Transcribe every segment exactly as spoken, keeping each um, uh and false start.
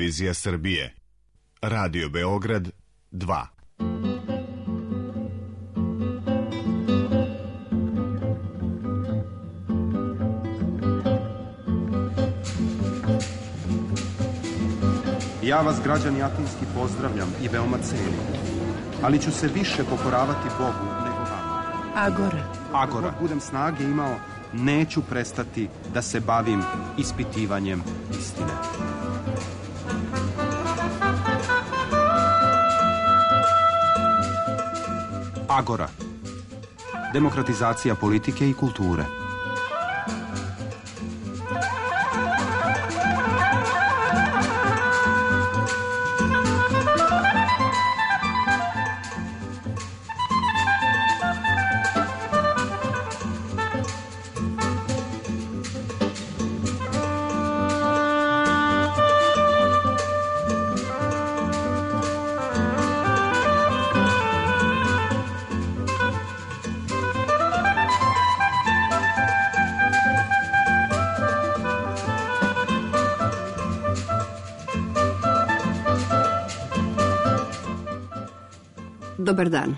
televizija Srbije. Radio Beograd dva. Ja vas, građani Atinski, pozdravljam i veoma cenim, ali ću se više pokoravati Bogu nego vama. Agora. Agora. Dok budem snage imao, neću prestati da se bavim ispitivanjem istine. Agora. Demokratizacija politike i kulture. Dobar dan.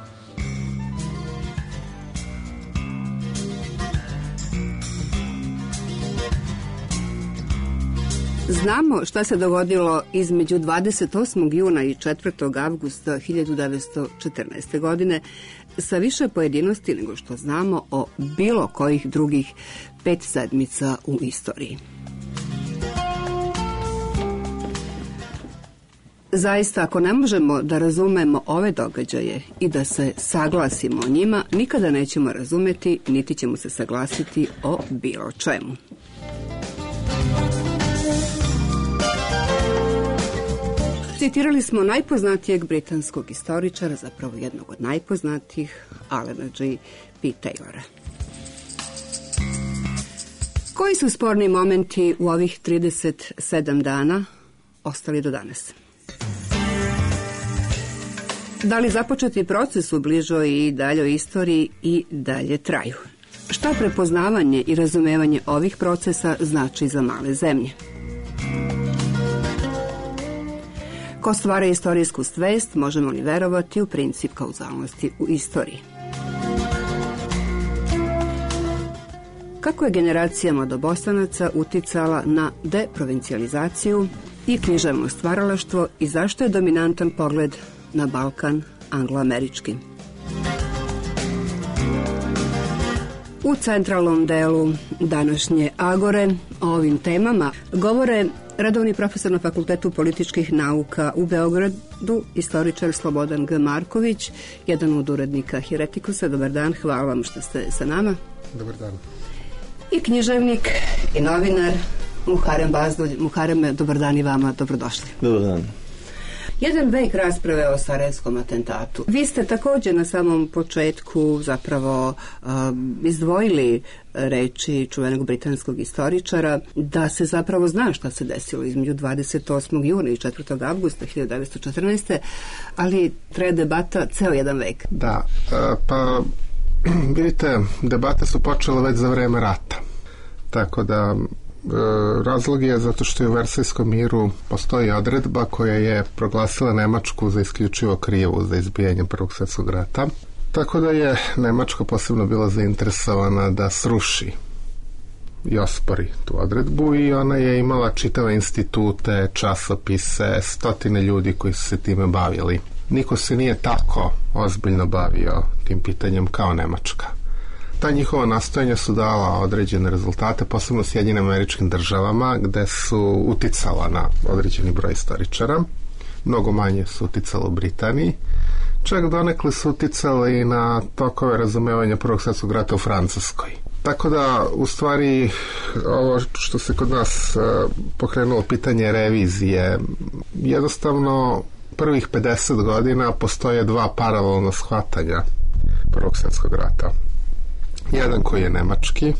Znamo šta se dogodilo između dvadeset osmog juna i četvrtog avgusta hiljadu devetsto četrnaeste. godine sa više pojedinosti nego što znamo o bilo kojih drugih pet sedmica u istoriji. Zaista, ako ne možemo da razumemo ove događaje i da se saglasimo o njima, nikada nećemo razumeti, niti ćemo se saglasiti o bilo čemu. Citirali smo najpoznatijeg britanskog istoričara, zapravo jednog od najpoznatijih, Alana G. P. Taylora. Koji su sporni momenti u ovih trideset sedam dana ostali do danas? Da li započeti proces u bližoj i daljoj istoriji i dalje traju? Šta prepoznavanje i razumevanje ovih procesa znači za male zemlje? Ko stvara istorijsku svest, možemo li verovati u princip kauzalnosti u istoriji? Kako je generacija mladobosanaca uticala na deprovincijalizaciju i književno stvaralaštvo i zašto je dominantan pogled na Balkan angloamerički? U centralnom delu današnje Agore o ovim temama govore redovni profesor na Fakultetu političkih nauka u Beogradu, istoričar Slobodan G. Marković, jedan od urednika Heretikusa. Dobar dan, hvala vam što ste sa nama. Dobar dan. I književnik i novinar Muharem Bazdulj. Muhareme, dobar dan i vama, dobrodošli. Dobar dan. Jedan vek rasprave o sarajevskom atentatu. Vi ste također na samom početku zapravo uh, izdvojili reči čuvenog britanskog istoričara da se zapravo zna šta se desilo između dvadeset osmog juna i četvrtog avgusta hiljadu devetsto četrnaeste. ali traje debata ceo jedan vek. Da, pa vidite, debate su počele već za vreme rata. Tako da razlog je zato što je u Versajskom miru postoji odredba koja je proglasila Nemačku za isključivo krivu za izbijanje Prvog svjetskog rata. Tako da je Nemačka posebno bila zainteresovana da sruši i ospori tu odredbu i ona je imala čitave institute, časopise, stotine ljudi koji su se time bavili. Niko se nije tako ozbiljno bavio tim pitanjem kao Nemačka. Ta njihova nastojanja su dala određene rezultate, posebno u Sjedinjenim Američkim Državama, gde su uticala na određeni broj istoričara. Mnogo manje su uticala u Britaniji. Čak donekle su uticali i na tokove razumevanja Prvog svjetskog rata u Francuskoj. Tako da, u stvari, ovo što se kod nas uh, pokrenulo pitanje revizije, jednostavno prvih pedeset godina postoje dva paralelna shvatanja Prvog svjetskog rata. Jedan koji je nemački,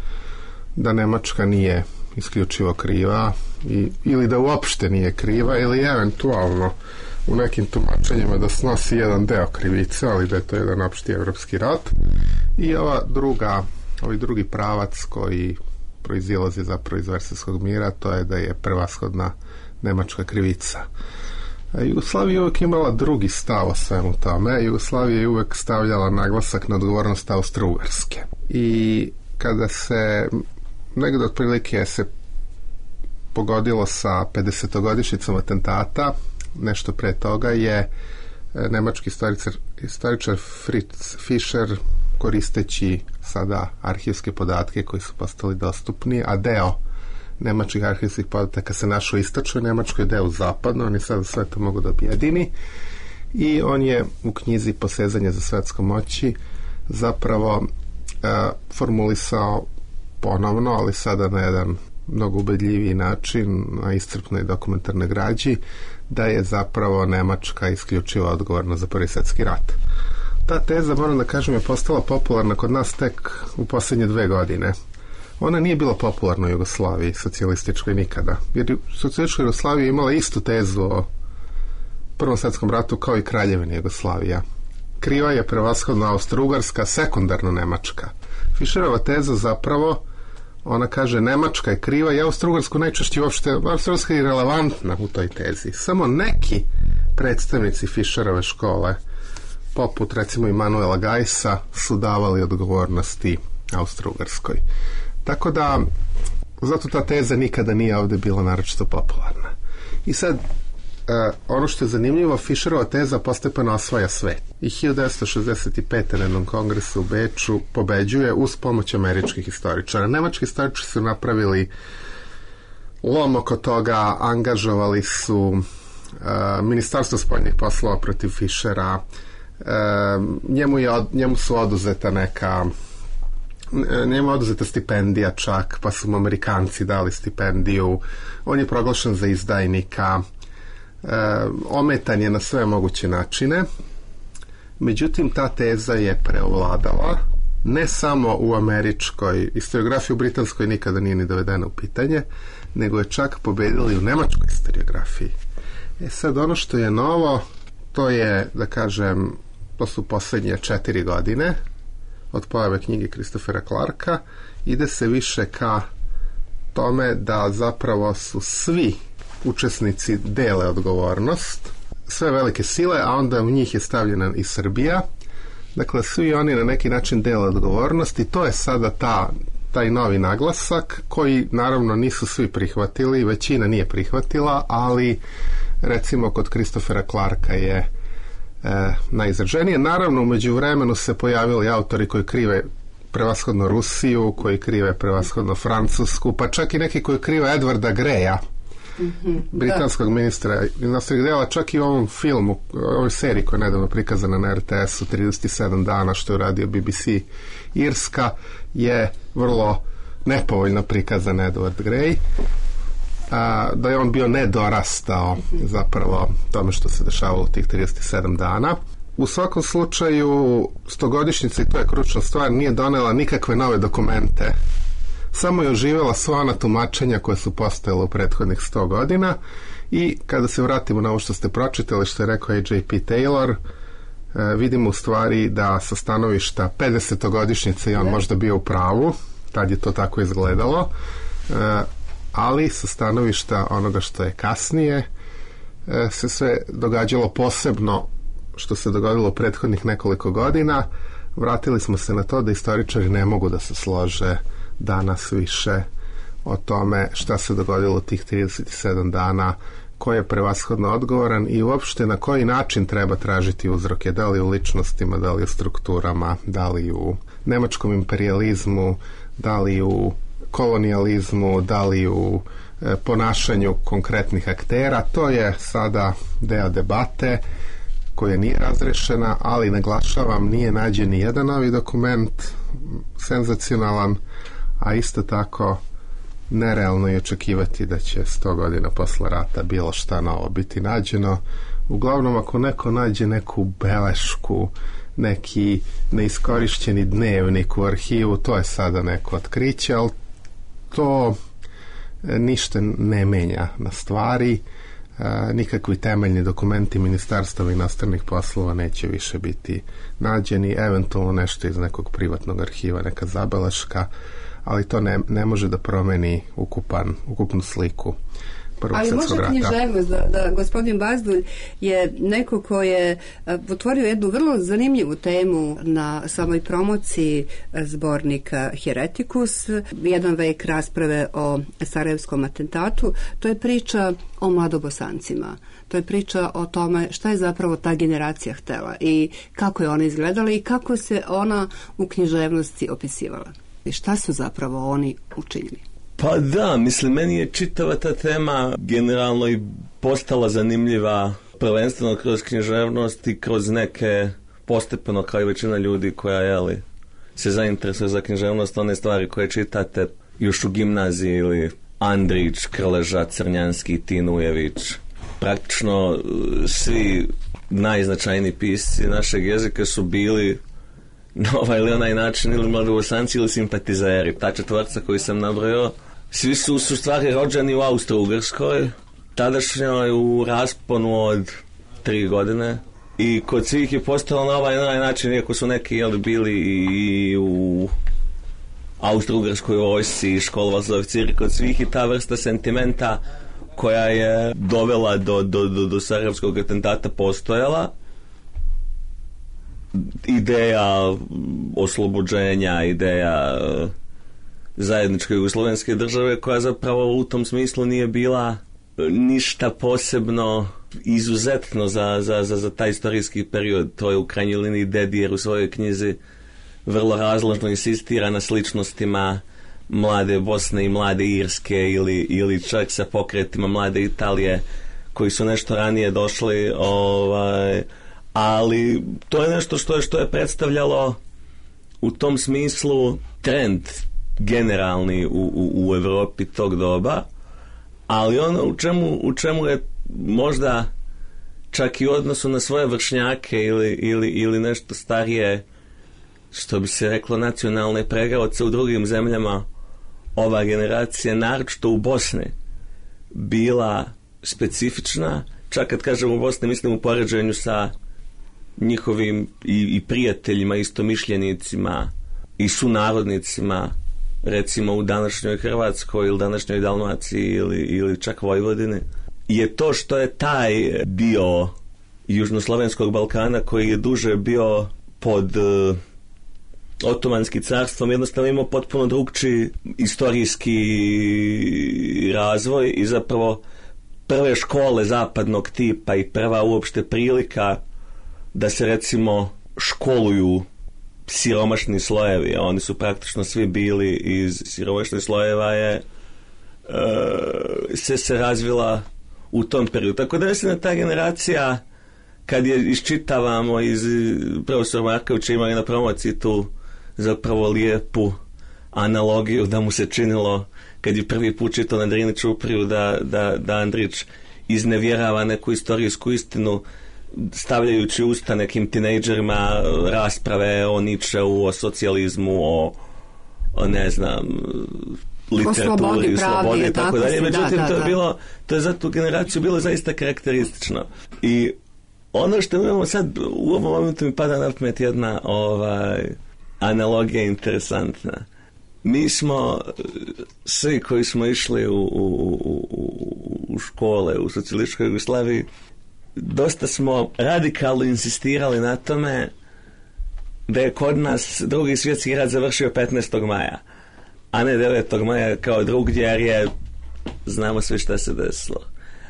da Nemačka nije isključivo kriva i, ili da uopšte nije kriva ili eventualno u nekim tumačenjima da snosi jedan deo krivice, ali da je to jedan opšti evropski rat. I ova druga, ovaj drugi pravac koji proizilazi zapravo iz Versajskog mira, to je da je prevashodna nemačka krivica. Jugoslavija je uvijek imala drugi stav o svemu tome. Jugoslavija je uvijek stavljala naglasak na odgovornost Austro-Ugarske. I kada se negdje otprilike se pogodilo sa pedesetogodišnjicom atentata, nešto pre toga je nemački istoričar, istoričar Fritz Fischer, koristeći sada arhivske podatke koji su postali dostupni, a deo nemačkih arhivskih podataka se našao u istočnoj Nemačkoj, deo u zapadnoj, oni sada sve to mogu da objedini, i on je u knjizi Posezanje za svetskom moći zapravo e, formulisao ponovno, ali sada na jedan mnogo ubedljiviji način, na iscrpnoj dokumentarnoj građi, da je zapravo Nemačka isključivo odgovorna za Prvi svjetski rat. Ta teza, moram da kažem, je postala popularna kod nas tek u posljednje dve godine. Ona nije bila popularna u Jugoslaviji, socijalističkoj, nikada. Jer socijalistička Jugoslavija je imala istu tezu o Prvom svjetskom ratu kao i Kraljevina Jugoslavija. Kriva je prevashodno Austro-Ugarska, sekundarno Nemačka. Fischerova teza zapravo, ona kaže Nemačka je kriva i Austro-Ugarsku najčešće uopšte, Austro-Ugarska je relevantna u toj tezi. Samo neki predstavnici Fischerove škole, poput recimo Immanuela Geissa, su davali odgovornosti Austro-Ugarskoj. Tako da, zato ta teza nikada nije ovdje bila naročito popularna. I sad, Uh, ono što je zanimljivo, Fischerova teza postepeno osvaja svet. I hiljadu devetsto šezdeset pete. na jednom kongresu u Beču pobeđuje uz pomoć američkih istoričara. Nemački istoričari su napravili lom oko toga, angažovali su uh, Ministarstvo spoljnih poslova protiv Fischera, uh, njemu, je od, njemu su oduzeta neka njemu je oduzeta stipendija čak, pa su mu Amerikanci dali stipendiju, on je proglašen za izdajnika. E, ometan je na sve moguće načine, međutim ta teza je preovladala ne samo u američkoj historiografiji, u britanskoj nikada nije ni dovedena u pitanje, nego je čak pobedila i u nemačkoj historiografiji. E sad, ono što je novo, to je, da kažem, to su posljednje četiri godine od pojave knjige Christophera Clarka, ide se više ka tome da zapravo su svi učesnici dele odgovornost, sve velike sile, a onda u njih je stavljena i Srbija. Dakle, svi oni na neki način dele odgovornost i to je sada ta, taj novi naglasak koji naravno nisu svi prihvatili, većina nije prihvatila, ali recimo kod Christophera Clarka je e, najizraženije. Naravno, u međuvremenu se pojavili autori koji krive prevashodno Rusiju, koji krive prevashodno Francusku, pa čak i neki koji krive Edwarda Greya, Mm-hmm, britanskog da. ministra inostranih dela, čak i u ovom filmu, u ovoj seriji koja je nedavno prikazana na R T S-u trideset sedam dana, što je uradio B B C Irska, je vrlo nepovoljno prikazan Edward Grey, a, da je on bio nedorastao zapravo tome što se dešavalo u tih trideset sedam dana. U svakom slučaju, stogodišnjica, i to je kručna stvar, nije donela nikakve nove dokumente, samo je oživjela sva ona tumačenja koja su postojala u prethodnih sto godina. I kada se vratimo na ovo što ste pročitali, što je rekao A J P Taylor, e, vidimo u stvari da sa stanovišta pedesetogodišnjice i on možda bio u pravu, tad je to tako izgledalo, e, ali sa stanovišta onoga što je kasnije e, se sve događalo, posebno što se dogodilo prethodnih nekoliko godina. Vratili smo se na to da istoričari ne mogu da se slože danas više o tome šta se dogodilo u tih trideset sedam dana, ko je prevashodno odgovoran i uopšte na koji način treba tražiti uzroke, da li u ličnostima, da li u strukturama, da li u nemačkom imperijalizmu, da li u kolonijalizmu, da li u e, ponašanju konkretnih aktera. To je sada deo debate koja nije razrešena, ali naglašavam, nije nađen ni jedan novi dokument senzacionalan, a isto tako nerealno je očekivati da će sto godina posle rata bilo šta novo biti nađeno. Uglavnom, ako neko nađe neku belešku, neki neiskorišćeni dnevnik u arhivu, to je sada neko otkriće, ali to ništa ne menja na stvari. E, nikakvi temeljni dokumenti Ministarstva inostranih poslova neće više biti nađeni, eventualno nešto iz nekog privatnog arhiva, neka zabeleška, ali to ne, ne može da promeni ukupan, ukupnu sliku. Prvog Ali svjetskog rata. Ali može književnost da, da gospodin Bazdulj je neko ko je otvorio jednu vrlo zanimljivu temu na samoj promociji zbornika Heretikus, jedan vek rasprave o sarajevskom atentatu. To je priča o mladobosancima. To je priča o tome šta je zapravo ta generacija htela i kako je ona izgledala i kako se ona u književnosti opisivala. I šta su zapravo oni učinili? Pa da, mislim, meni je čitava ta tema generalno i postala zanimljiva prvenstveno kroz književnost i kroz neke postepeno, kao i većina ljudi koja, jeli, se zainteresuje za književnost, one stvari koje čitate još u gimnaziji ili Andrić, Krleža, Crnjanski, Tinujević. Praktično svi najznačajniji pisci našeg jezika su bili na ovaj ili onaj način ili mladobosanci ili simpatizeri. Ta četvorca koju sam nabrojao, svi su su stvari rođeni u Austro-Ugrskoj, tadašnjoj u rasponu od tri godine. I kod svih je postalo na ovaj, ovaj način, iako su neki jeli, bili i u Austro-Ugrskoj vojsci i školovali za oficiri, kod svih i ta vrsta sentimenta koja je dovela do, do, do, do sarajevskog atentata postojala. Ideja oslobođenja, ideja uh, zajedničke jugoslovenske države, koja zapravo u tom smislu nije bila ništa posebno izuzetno za, za, za, za taj istorijski period. To je u krajnjoj liniji Dedijer u svojoj knjizi vrlo razložno insistira na sličnostima mlade Bosne i mlade Irske ili, ili čak sa pokretima mlade Italije koji su nešto ranije došli, ovaj, ali to je nešto što je, što je predstavljalo u tom smislu trend generalni u, u, u Evropi tog doba, ali ono u čemu, u čemu je možda čak i u odnosu na svoje vršnjake ili, ili, ili nešto starije, što bi se reklo, nacionalne pregaoce u drugim zemljama, ova generacija, naročito u Bosni, bila specifična. Čak kad kažem u Bosni, mislim u poređenju sa njihovim i, i prijateljima, istomišljenicima i sunarodnicima, recimo u današnjoj Hrvatskoj ili današnjoj Dalmaciji ili, ili čak Vojvodini, je to što je taj dio južnoslovenskog Balkana koji je duže bio pod uh, Otomanski carstvom, jednostavno imao potpuno drugčiji istorijski razvoj i zapravo prve škole zapadnog tipa i prva uopšte prilika da se recimo školuju siromašni slojevi, a oni su praktično svi bili iz siromašnih slojeva, je uh, se se razvila u tom periodu. Tako da mislim da ta generacija, kad je iščitavamo iz profesor Markovića, imali na promociji tu zapravo lijepu analogiju da mu se činilo kad je prvi put čitao na Drini Čupriju da, da, da Andrić iznevjerava neku istorijsku istinu stavljajući usta nekim tinejdžerima rasprave o Nietzscheu, o socijalizmu, o, o ne znam literaturi, slobodi i tako dalje. Međutim, da, da, to je bilo, to je za tu generaciju bilo zaista karakteristično. I ono što imamo sad, u ovom momentu mi pada na pamet jedna ovaj, analogija interesantna. Mi smo svi koji smo išli u, u, u, u škole u socijalističkoj Jugoslaviji, dosta smo radikalno insistirali na tome da je kod nas drugi svjetski rat završio petnaestog maja, a ne devetog maja kao drugdje, jer je, znamo sve šta se desilo.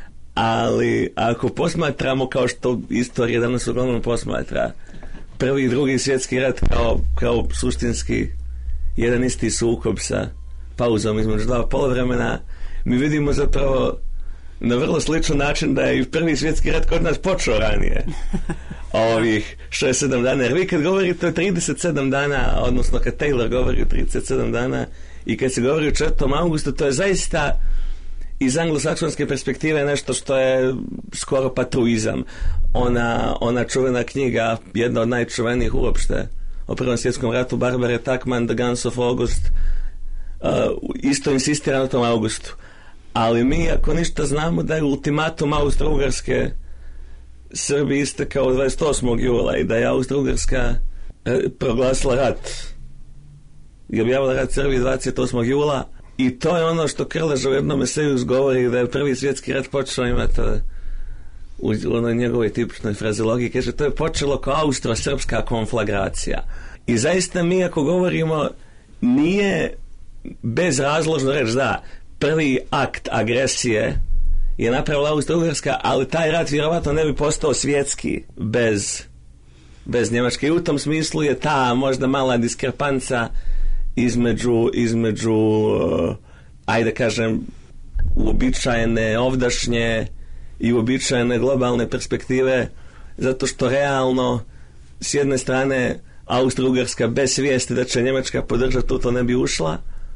Ali ako posmatramo, kao što istorija danas uglavnom posmatra, prvi i drugi svjetski rat kao, kao suštinski jedan isti sukob sa pauzom između dva poluvremena, mi vidimo zapravo na vrlo sličan način da je i prvi svjetski rat kod nas počeo ranije. Ovih šest sedam dana. Jer vi kad govorite o trideset sedam dana, odnosno kad Taylor govori o trideset sedam dana i kad se govori o četvrtom augustu, to je zaista iz anglosaksonske perspektive nešto što je skoro patruizam. Ona, ona čuvena knjiga, jedna od najčuvenijih uopšte o Prvom svjetskom ratu, Barbare Tuchman, The Guns of August, uh, isto insistira na tom augustu. Ali mi, ako ništa, znamo da je ultimatum Austro-Ugarske Srbiji istekao dvadeset osmog jula i da je Austro-Ugarska proglasila rat i objavila rat Srbiji dvadeset osmog jula, I to je ono što Krlež u jednom eseju govori, da je prvi svjetski rat počeo imati u onoj njegovoj tipičnoj frazeologiji, kaže, to je počelo kao austro-srpska konflagracija. I zaista mi ako govorimo, nije bezrazložno reći da prvi akt agresije je napravila Austro-Ugarska, ali taj rat vjerovatno ne bi postao svjetski bez, bez Njemačke. I u tom smislu je ta možda mala diskrepanca između, između uh, ajde kažem, uobičajene ovdašnje i uobičajene globalne perspektive, zato što realno s jedne strane Austro-Ugarska bez svijesti da će Njemačka podržati, u to ne bi ušla,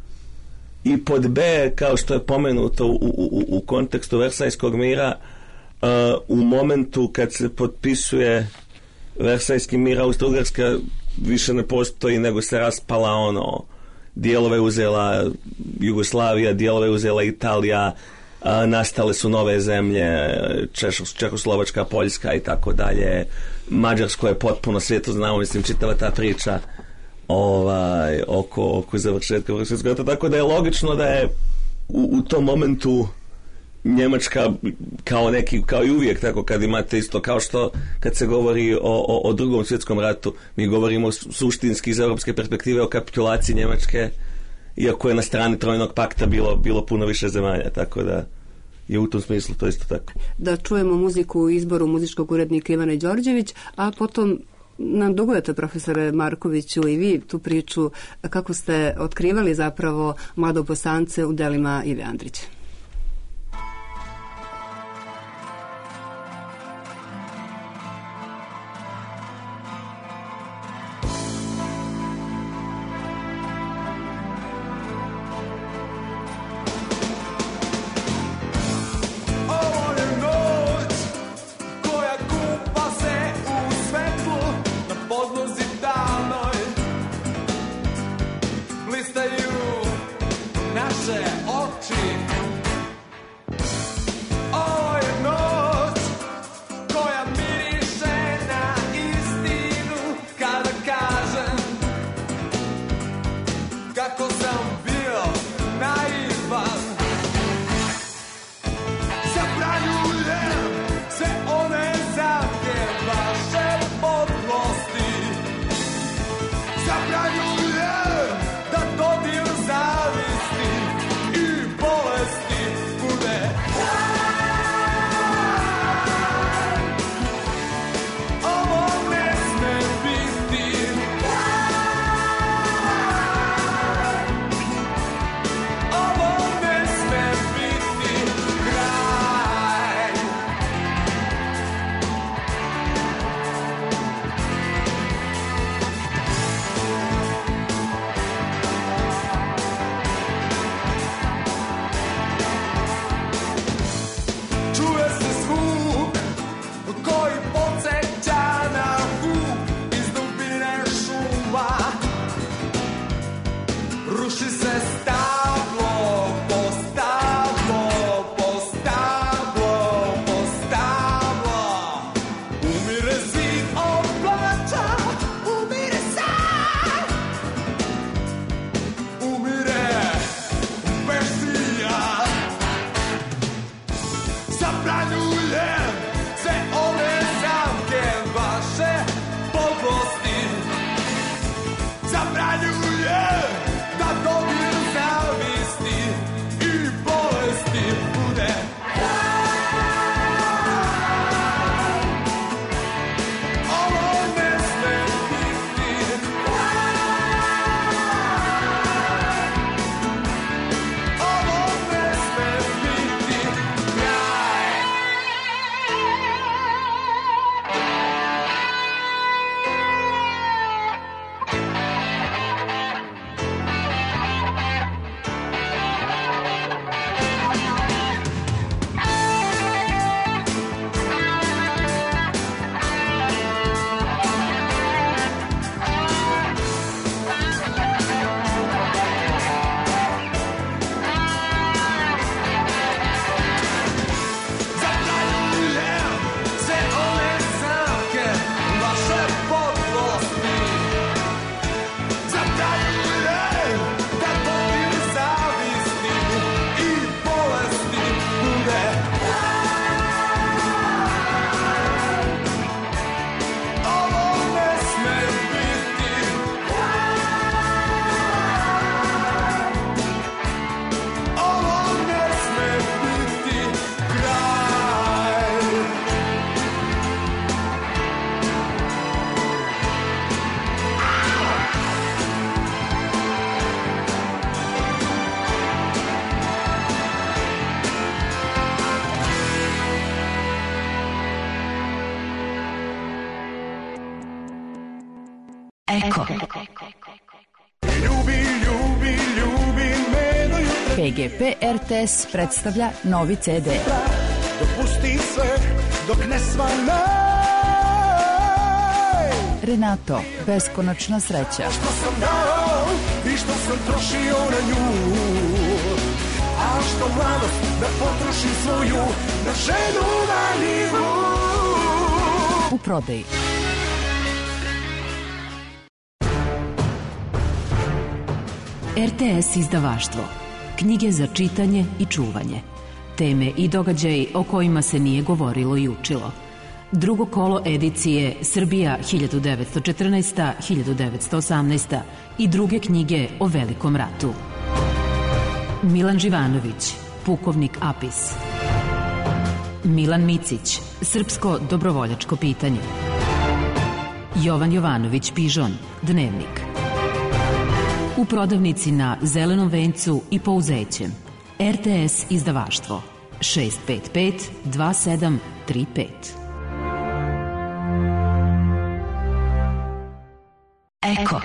i pod B, kao što je pomenuto u, u, u kontekstu Versajskog mira, uh, u momentu kad se potpisuje Versajski mir, Austro-Ugarska više ne postoji, nego se raspala, ono, dijelove uzela Jugoslavija, dijelove uzela Italija, uh, nastale su nove zemlje, Češ, Čehoslovačka, Poljska i tako dalje. Mađarsko je potpuno svijetu znamo, mislim, čitava ta priča ovaj, oko, oko završetka Vršetskog rata, tako da je logično da je u, u tom momentu Njemačka kao neki, kao i uvijek, tako kad imate isto, kao što kad se govori o, o, o drugom svjetskom ratu, mi govorimo suštinski iz europske perspektive o kapitulaciji Njemačke, iako je na strani Trojnog pakta bilo, bilo puno više zemalja, tako da je u tom smislu to isto tako. Da čujemo muziku u izboru muzičkog urednika Ivana Đorđević, a potom nam dugujete, profesore Markoviću, i vi tu priču kako ste otkrivali zapravo Mladobosance u delima Ive Andrića. Naše oči Eko. Ljubi, ljubi, ljubi me do jutra. P G P R T S predstavlja novi C D. Dopusti sve dok ne svane. Renato, beskonačna sreća. Što sam dao i što sam trošio na nju, a što mladost da potrošim svoju na ženu valjivu. U prodaji. R T S izdavaštvo. Knjige za čitanje i čuvanje. Teme i događaji o kojima se nije govorilo i učilo. Drugo kolo edicije Srbija hiljadu devetsto četrnaesta do hiljadu devetsto osamnaesta. i druge knjige o Velikom ratu. Milan Živanović, Pukovnik Apis. Milan Micić, Srpsko dobrovoljačko pitanje. Jovan Jovanović Pižon, Dnevnik. U prodavnici na Zelenom vencu i Pouzećem. R T S izdavaštvo šest pet pet dva sedam tri pet. Eko.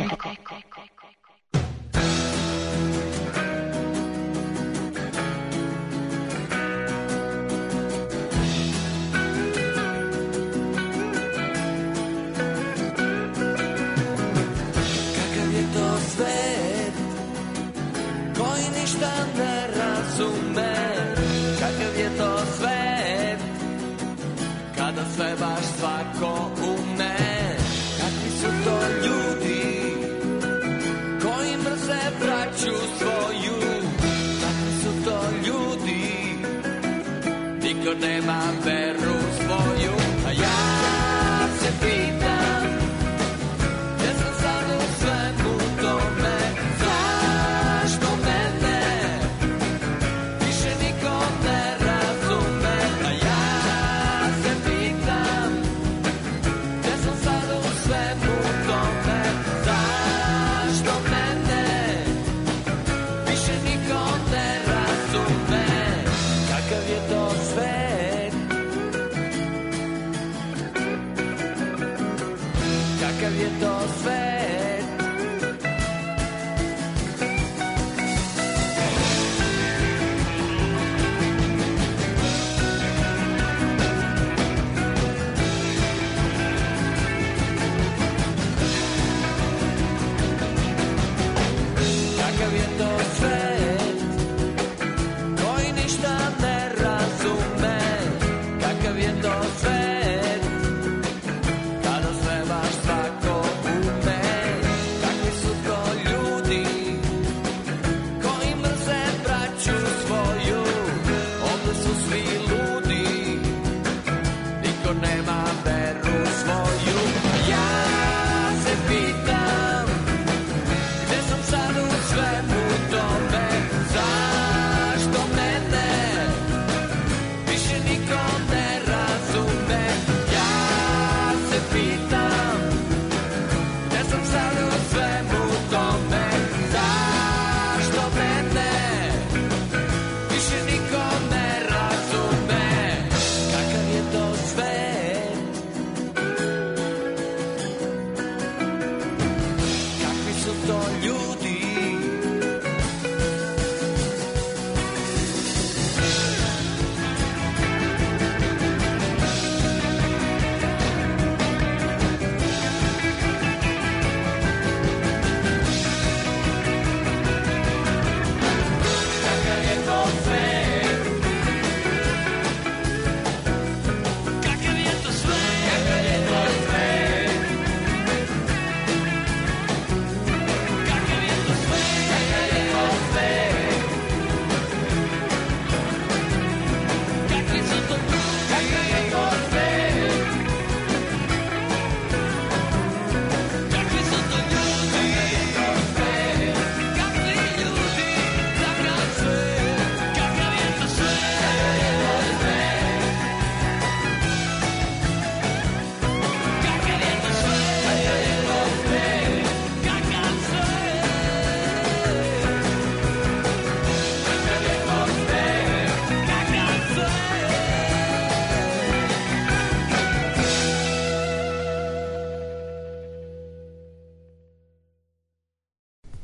Kakav je to svet koji ništa ne razume, kakav je to svet kada sve baš svako ume. Kakvi su to ljudi koji mrze braću svoju, kakvi su to ljudi, niko nema veru svoju. A ja se pitam, gdje sam sad u svemu tome, zašto mene više niko ne razume. A ja se pitam, gdje sam sad u svemu tome, zašto mene više niko ne razume. Kakav je to svet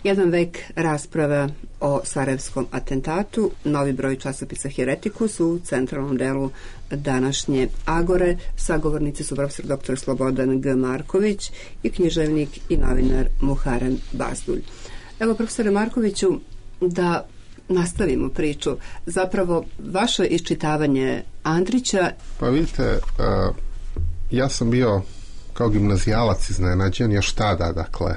Jedan vek rasprava o sarajevskom atentatu, novi broj časopisa Heretikus u centralnom delu današnje Agore. Sagovornici su profesor doktor Slobodan G. Marković i književnik i novinar Muharrem Bazdulj. Evo, profesore Markoviću, da nastavimo priču. Zapravo, vaše iščitavanje Andrića... Pa vidite, uh, ja sam bio kao gimnazijalac iznenađen još tada, dakle,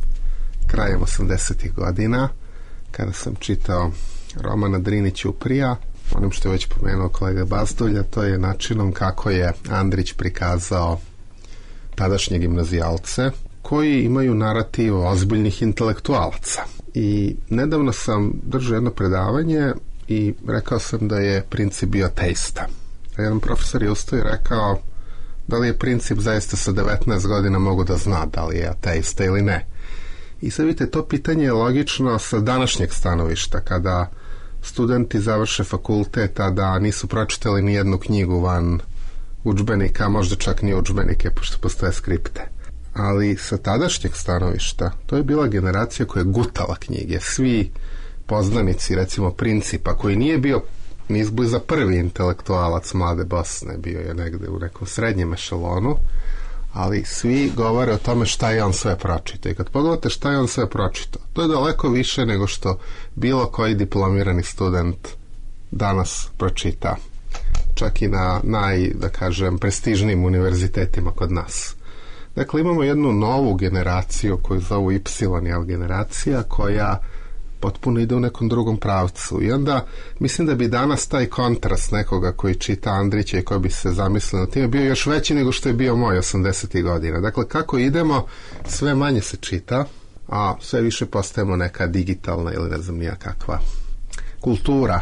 krajem osamdesetih godina, kada sam čitao Romana Drinić-Uprija, onim što je već pomenuo kolega Bazdulja, to je načinom kako je Andrić prikazao tadašnje gimnazijalce koji imaju narativ ozbiljnih intelektualaca. I nedavno sam držao jedno predavanje i rekao sam da je Princip bio ateista. A jedan profesor je ustao i rekao da li je Princip zaista sa devetnaest godina mogu da zna da li je ateista ili ne. I sad vidite, to pitanje je logično sa današnjeg stanovišta, kada studenti završe fakultet, a da nisu pročitali ni jednu knjigu van udžbenika, možda čak ni udžbenike, pošto postoje skripte. Ali sa tadašnjeg stanovišta, to je bila generacija koja je gutala knjige. Svi poznanici, recimo Principa, koji nije bio ni izbliza prvi intelektualac mlade Bosne, bio je negde u nekom srednjem ešelonu, ali svi govore o tome šta je on sve pročitao. I kad pogledate šta je on sve pročitao, to je daleko više nego što bilo koji diplomirani student danas pročita. Čak i na naj, da kažem, prestižnijim univerzitetima kod nas. Dakle, imamo jednu novu generaciju koju zovu Y generacija, koja potpuno ide u nekom drugom pravcu. I onda mislim da bi danas taj kontrast nekoga koji čita Andrića i koji bi se zamislio na time bio još veći nego što je bio moj osamdesetih godina. Dakle, kako idemo, sve manje se čita, a sve više postajemo neka digitalna ili ne znam nija kakva kultura.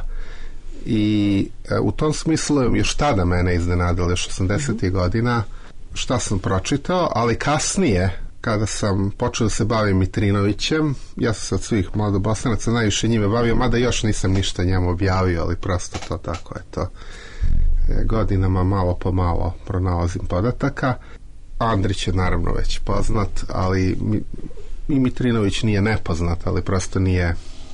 I e, u tom smislu još tada mene iznenadilo, još osamdesetih godina, šta sam pročitao, ali kasnije, kada sam počeo da se bavim Mitrinovićem, ja sam se od svih mladobosanaca najviše njime bavio, mada još nisam ništa njemu objavio, ali prosto to tako je to. Godinama malo po malo pronalazim podataka. Andrić je naravno već poznat, ali i Mitrinović nije nepoznat, ali prosto nije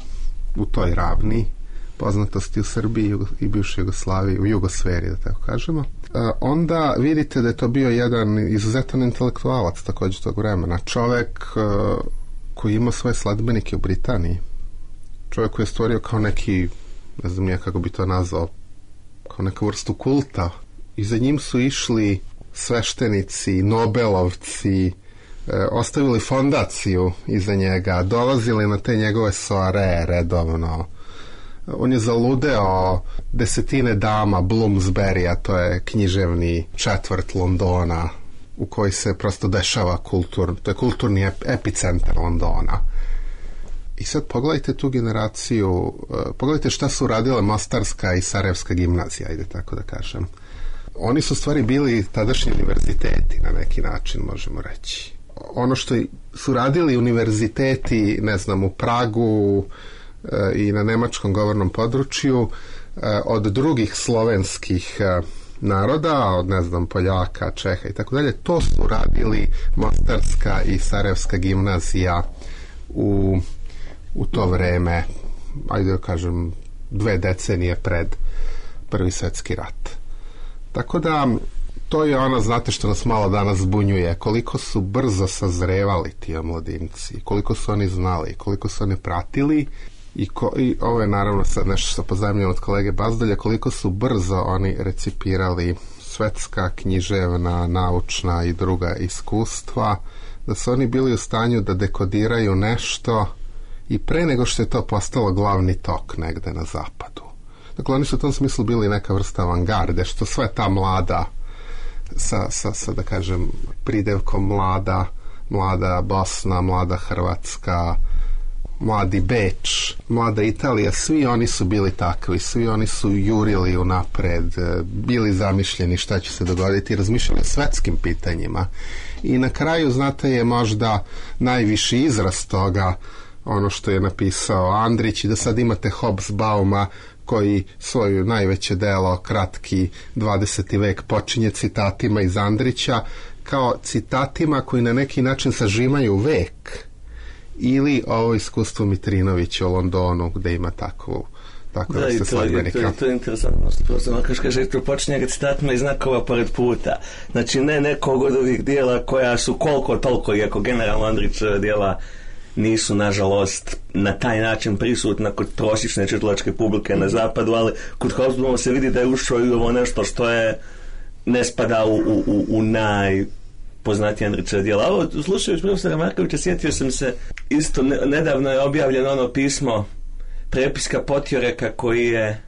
u toj ravni poznatosti u Srbiji i bivšoj Jugoslaviji, u jugosferi, da tako kažemo. Onda vidite da je to bio jedan izuzetan intelektualac također tog vremena. Čovek koji ima svoje sledbenike u Britaniji. Čovek koji je stvorio kao neki, ne znam ja kako bi to nazvao, kao neku vrstu kulta. I za njim su išli sveštenici, nobelovci, ostavili fondaciju iza njega, dolazili na te njegove soare redovno. On je zaludeo desetine dama Bloomsbury, to je književni četvrt Londona u koji se prosto dešava kultur, to je kulturni epicentar Londona. I sad pogledajte tu generaciju, pogledajte šta su radile Mostarska i Sarajevska gimnazija, ajde tako da kažem. Oni su stvari bili tadašnji univerziteti na neki način, možemo reći. Ono što su radili univerziteti, ne znam, u Pragu i na nemačkom govornom području od drugih slovenskih naroda, od ne znam Poljaka, Čeha i tako dalje, to su radili Mostarska i Sarajevska gimnazija u, u to vreme, ajde da kažem dve decenije pred Prvi svjetski rat. Tako da to je ono, znate, što nas malo danas zbunjuje, koliko su brzo sazrevali ti omladinci, koliko su oni znali, koliko su oni pratili. I, ko, I ovo je naravno sad nešto što pozajmljamo od kolege Bazdulja, koliko su brzo oni recipirali svetska, književna, naučna i druga iskustva, da su oni bili u stanju da dekodiraju nešto i pre nego što je to postalo glavni tok negde na zapadu. Dakle, oni su u tom smislu bili neka vrsta avangarde, što sve ta mlada, sa, sa, sa da kažem, pridevkom mlada, mlada Bosna, mlada Hrvatska, mladi Beč, mlada Italija, svi oni su bili takvi, svi oni su jurili unapred, bili zamišljeni šta će se dogoditi, razmišljali o svetskim pitanjima. I na kraju, znate, je možda najviši izraz toga ono što je napisao Andrić, i da sad imate Hobsbauma koji svoju najveće delo, kratki dvadeseti vek, počinje citatima iz Andrića, kao citatima koji na neki način sažimaju vek ili ovo iskustvo Mitrinovića u Londonu gde ima takvu tako da, da se sledbenika. To, to je interesantno što kaže, kaže, to počinje recitatima i znakova pored puta. Znači ne nekog od ovih dijela koja su koliko toliko, iako generalno Andrić dijela nisu nažalost na taj način prisutna kod prosječne čitalačke publike na zapadu, ali kod Hobsbawma se vidi da je ušao i ovo nešto što je ne spada u, u, u naj poznati Andrićeva djela. Ovo, slušajući profesora Markovića, sjetio sam se isto, ne, nedavno je objavljeno ono pismo prepiska Potjoreka koji je e,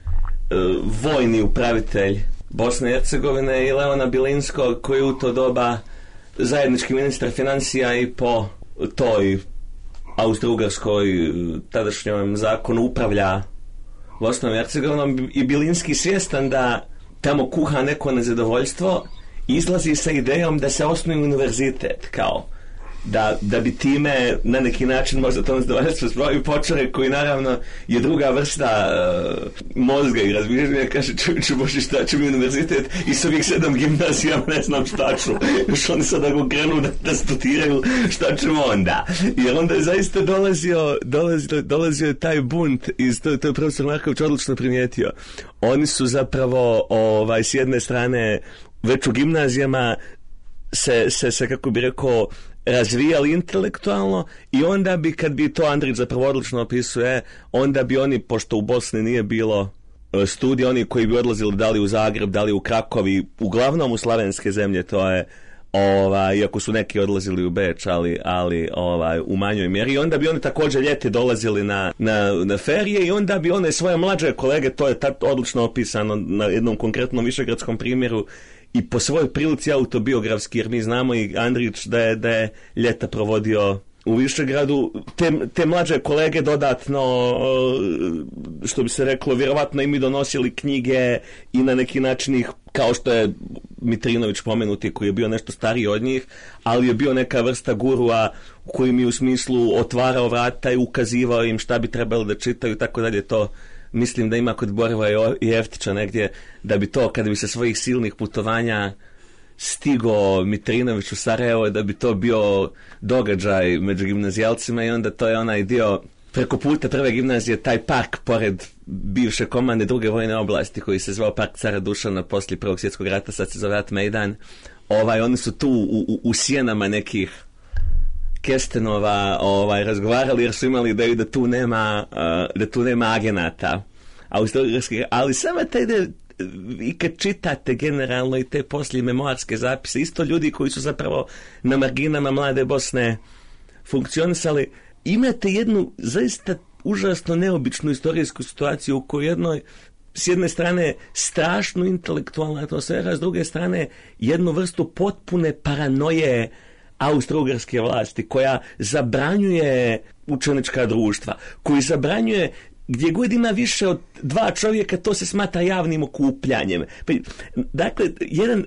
vojni upravitelj Bosne i Hercegovine i Leona Bilinskog koji je u to doba zajednički ministar financija i po toj austro-ugarskoj tadašnjom zakonu upravlja Bosnom i Hercegovinom i Bilinski svjestan da tamo kuha neko nezadovoljstvo izlazi sa idejom da se osnuje univerzitet kao da, da bi time na neki način možda to nezadovoljstvo spravi Počorek koji naravno je druga vrsta uh, mozga i razmišljanja, kaže čovječe bože šta će mi univerzitet i s ovih sedam gimnazija ne znam šta ću, još oni sad ako krenu da, da studiraju šta ćemo onda, jer onda je zaista dolazio dolazio, dolazio taj bunt iz, to, to je profesor Marković odlično primijetio, oni su zapravo ovaj, s jedne strane već u gimnazijama se, se, se kako bi rekao razvijali intelektualno i onda bi, kad bi to Andrić zapravo odlično opisuje, onda bi oni, pošto u Bosni nije bilo studija, oni koji bi odlazili da li u Zagreb, da li u Krakovi, uglavnom u slavenske zemlje, to je ovaj, iako su neki odlazili u Beč, ali, ali ovaj, u manjoj mjeri, i onda bi oni također ljeti dolazili na, na, na ferije i onda bi one svoje mlađe kolege, to je tad odlično opisano na jednom konkretnom višegradskom primjeru i po svojoj prilici autobiografski, jer mi znamo i Andrić da je, da je ljeta provodio u Višegradu, te, te mlađe kolege dodatno, što bi se reklo, vjerovatno im i donosili knjige i na neki način ih, kao što je Mitrinović pomenuti, koji je bio nešto stariji od njih, ali je bio neka vrsta gurua koji mi u smislu otvarao vrata i ukazivao im šta bi trebalo da čitaju i tako dalje. To mislim da ima kod Boreva i Jeftića negdje, da bi to, kada bi se svojih silnih putovanja stigo Mitrinović u Sarajevo, da bi to bio događaj među gimnazijalcima i onda to je onaj dio preko puta prve gimnazije, taj park pored bivše komande druge vojne oblasti koji se zvao Park Cara Dušana poslije Prvog svjetskog rata, sad se zove Rat Mejdan. Ovaj, oni su tu u, u, u sjenama nekih kestenova ovaj, razgovarali jer su imali ideju da tu nema, uh, da tu nema agenata austro-ugarskih, ali samo te ide i kad čitate generalno i te poslije memoarske zapise, isto ljudi koji su zapravo na marginama mlade Bosne funkcionisali, imate jednu zaista užasno neobičnu istorijsku situaciju u kojoj jednoj, s jedne strane strašnu intelektualnu atmosfera, s druge strane jednu vrstu potpune paranoje austro-ugarske vlasti koja zabranjuje učenička društva, koji zabranjuje gdje god ima više od dva čovjeka, to se smatra javnim okupljanjem. Dakle, jedan,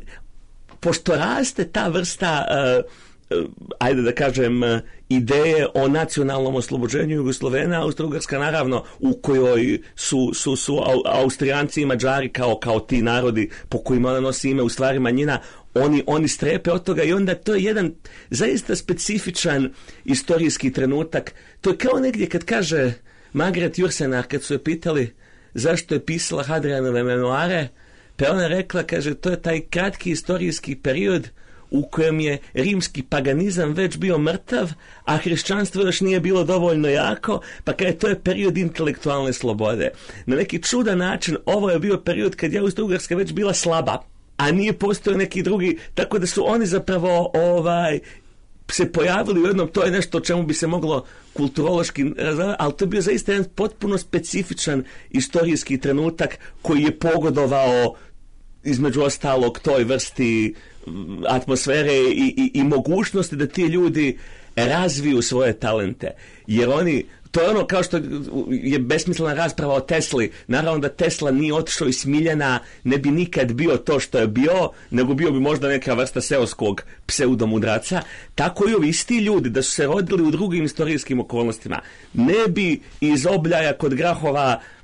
pošto raste ta vrsta, uh, uh, ajde da kažem, uh, ideje o nacionalnom oslobođenju Jugoslovena, Austro-Ugarska naravno, u kojoj su, su, su Austrijanci i Mađari kao, kao ti narodi po kojima ona nosi ime u stvari manjina, oni, oni strepe od toga i onda to je jedan zaista specifičan istorijski trenutak. To je kao negdje kad kaže Margaret Jursenar, kad su je pitali zašto je pisala Hadrianove memoare, pa ona rekla, kaže, to je taj kratki istorijski period u kojem je rimski paganizam već bio mrtav, a hrišćanstvo još nije bilo dovoljno jako, pa kaže, to je period intelektualne slobode. Na neki čudan način ovo je bio period kad je Austro-Ugarska već bila slaba, a nije postojao neki drugi, tako da su oni zapravo ovaj se pojavili u jednom, to je nešto o čemu bi se moglo kulturološki razvijati, ali to je bio zaista jedan potpuno specifičan istorijski trenutak koji je pogodovao između ostalog toj vrsti atmosfere i, i, i mogućnosti da ti ljudi razviju svoje talente. Jer oni, to je ono kao što je besmislena rasprava o Tesli. Naravno da Tesla nije otišao iz Smiljana, ne bi nikad bio to što je bio, nego bio bi možda neka vrsta seoskog pseudomudraca. Tako i ovi isti ljudi da su se rodili u drugim istorijskim okolnostima, ne bi iz Obljaja kod Grahova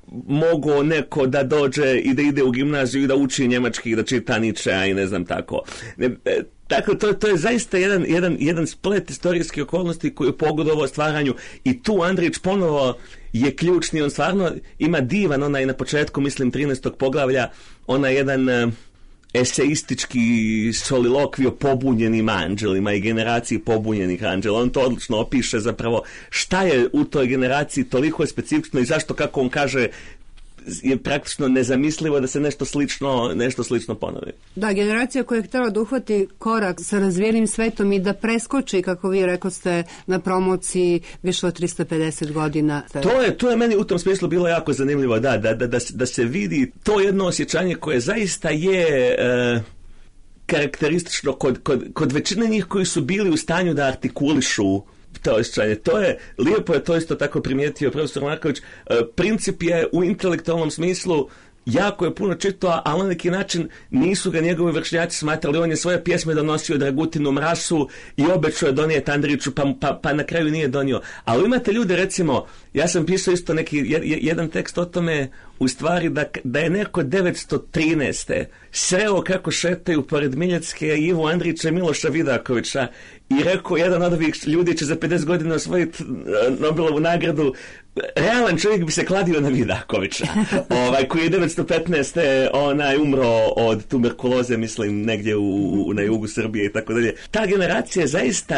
mogao neko da dođe i da ide u gimnaziju i da uči njemački i da čita Nietzschea i ne znam tako. Ne, e, tako, to, to je zaista jedan, jedan, jedan splet istorijskih okolnosti koji je pogodovao stvaranju i tu Andrić ponovo je ključni, on stvarno ima divan, onaj na početku, mislim, trinaestog poglavlja, onaj jedan uh, eseistički solilokvio pobunjenim anđelima i generaciji pobunjenih anđela. On to odlično opiše zapravo šta je u toj generaciji toliko specifično i zašto, kako on kaže, je praktično nezamislivo da se nešto slično, nešto slično ponovi. Da, generacija koja je htjela da uhvati korak sa razvijenim svetom i da preskoči, kako vi rekoste, na promociji više od tristo pedeset godina. To je, to je meni u tom smislu bilo jako zanimljivo, da, da, da, da, da se vidi to jedno osjećanje koje zaista je e, karakteristično kod, kod, kod većine njih koji su bili u stanju da artikulišu to osjećanje. To je, lijepo je to isto tako primijetio profesor Marković, princip je u intelektualnom smislu jako je puno čitao, ali na neki način nisu ga njegovi vršnjaci smatrali. On je svoje pjesme donosio Dragutinu Mrasu i obećao je donijeti Andriću, pa, pa, pa na kraju nije donio. Ali imate ljude, recimo, ja sam pisao isto neki jedan tekst o tome, u stvari da, da je neko devetsto trinaeste sreo kako šetaju pored Miljacke Ivu Andrića i Miloša Vidakovića i rekao, jedan od ovih ljudi će za pedeset godina osvojiti Nobelovu nagradu. Realan čovjek bi se kladio na Vidakovića, ovaj, koji je devetsto petnaeste onaj umro od tuberkuloze, mislim, negdje u, u, na jugu Srbije i tako dalje. Ta generacija zaista,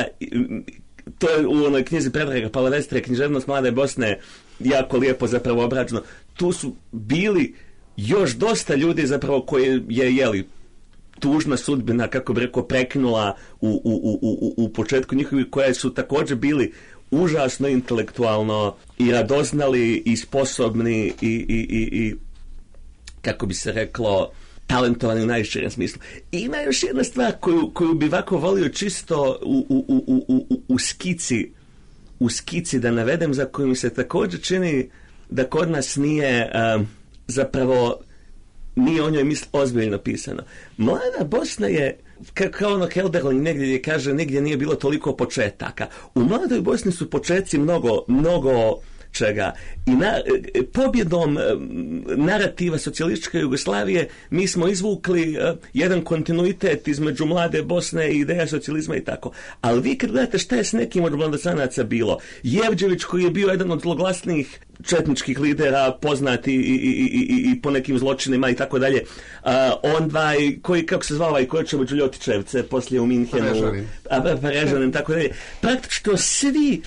to je u onoj knjizi Predraga Palavestre, Književnost mlade Bosne, jako lijepo zapravo obrađeno. Tu su bili još dosta ljudi zapravo koje je, jeli, tužna sudbina, kako bi rekao, prekinula u, u, u, u, u početku njihovi, koje su također bili užasno intelektualno i radoznali i sposobni i, i, i, i kako bi se reklo, talentovani u najširem smislu. I ima još jedna stvar koju, koju bi ovako volio čisto u, u, u, u, u, u skici u skici da navedem, za koju mi se također čini da kod nas nije um, zapravo nije o njoj misl ozbiljno pisano. Mlada Bosna je, kao ono Helderlin negdje gdje kaže, nigdje nije bilo toliko početaka. U Mladoj Bosni su početci mnogo, mnogo čega. I na, pobjedom narativa socijalističke Jugoslavije mi smo izvukli uh, jedan kontinuitet između Mlade Bosne i ideja socijalizma i tako. Ali vi kad gledate šta je s nekim od mladosanaca bilo, Jevđević koji je bio jedan od zloglasnijih četničkih lidera, poznati i, i, i, i, i po nekim zločinima i tako dalje, uh, onda koji, kako se zvao, i koji će među Ljotićevce poslije u Minhenu, Parežanin, tako dalje. Praktično svi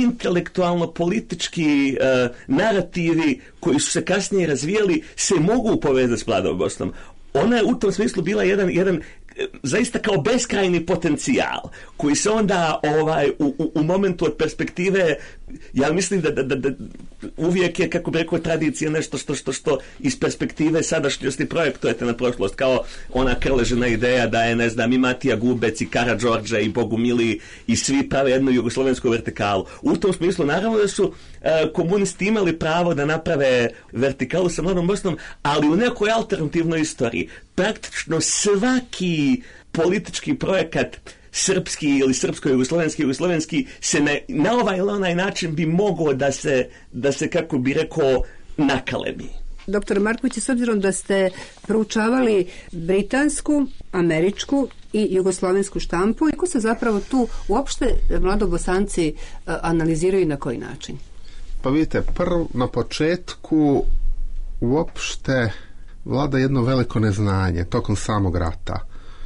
intelektualno-politički uh, narativi koji su se kasnije razvijali se mogu povezati s Mladom Bosnom. Ona je u tom smislu bila jedan, jedan zaista kao beskrajni potencijal koji se onda ovaj, u, u, u momentu od perspektive, ja mislim da, da, da, da uvijek je, kako bi rekao, tradicija nešto što, što, što iz perspektive sadašnjosti projektujete na prošlost, kao ona krležena ideja da je, ne znam, i Matija Gubec i Karađorđe i Bogumili i svi prave jednu jugoslovensku vertikalu. U tom smislu naravno da su uh, komunisti imali pravo da naprave vertikalu sa Mladom Bosnom, ali u nekoj alternativnoj istoriji praktično svaki politički projekat srpski ili srpsko-jugoslovenski, jugoslovenski se na, na ovaj ili onaj način bi mogao da se, da se, kako bi rekao, nakalebi. Doktor Marković, s obzirom da ste proučavali britansku, američku i jugoslovensku štampu, i ko se zapravo tu uopšte mladobosanci uh, analiziraju i na koji način? Pa vidite, prvo na početku uopšte vlada jedno veliko neznanje tokom samog rata.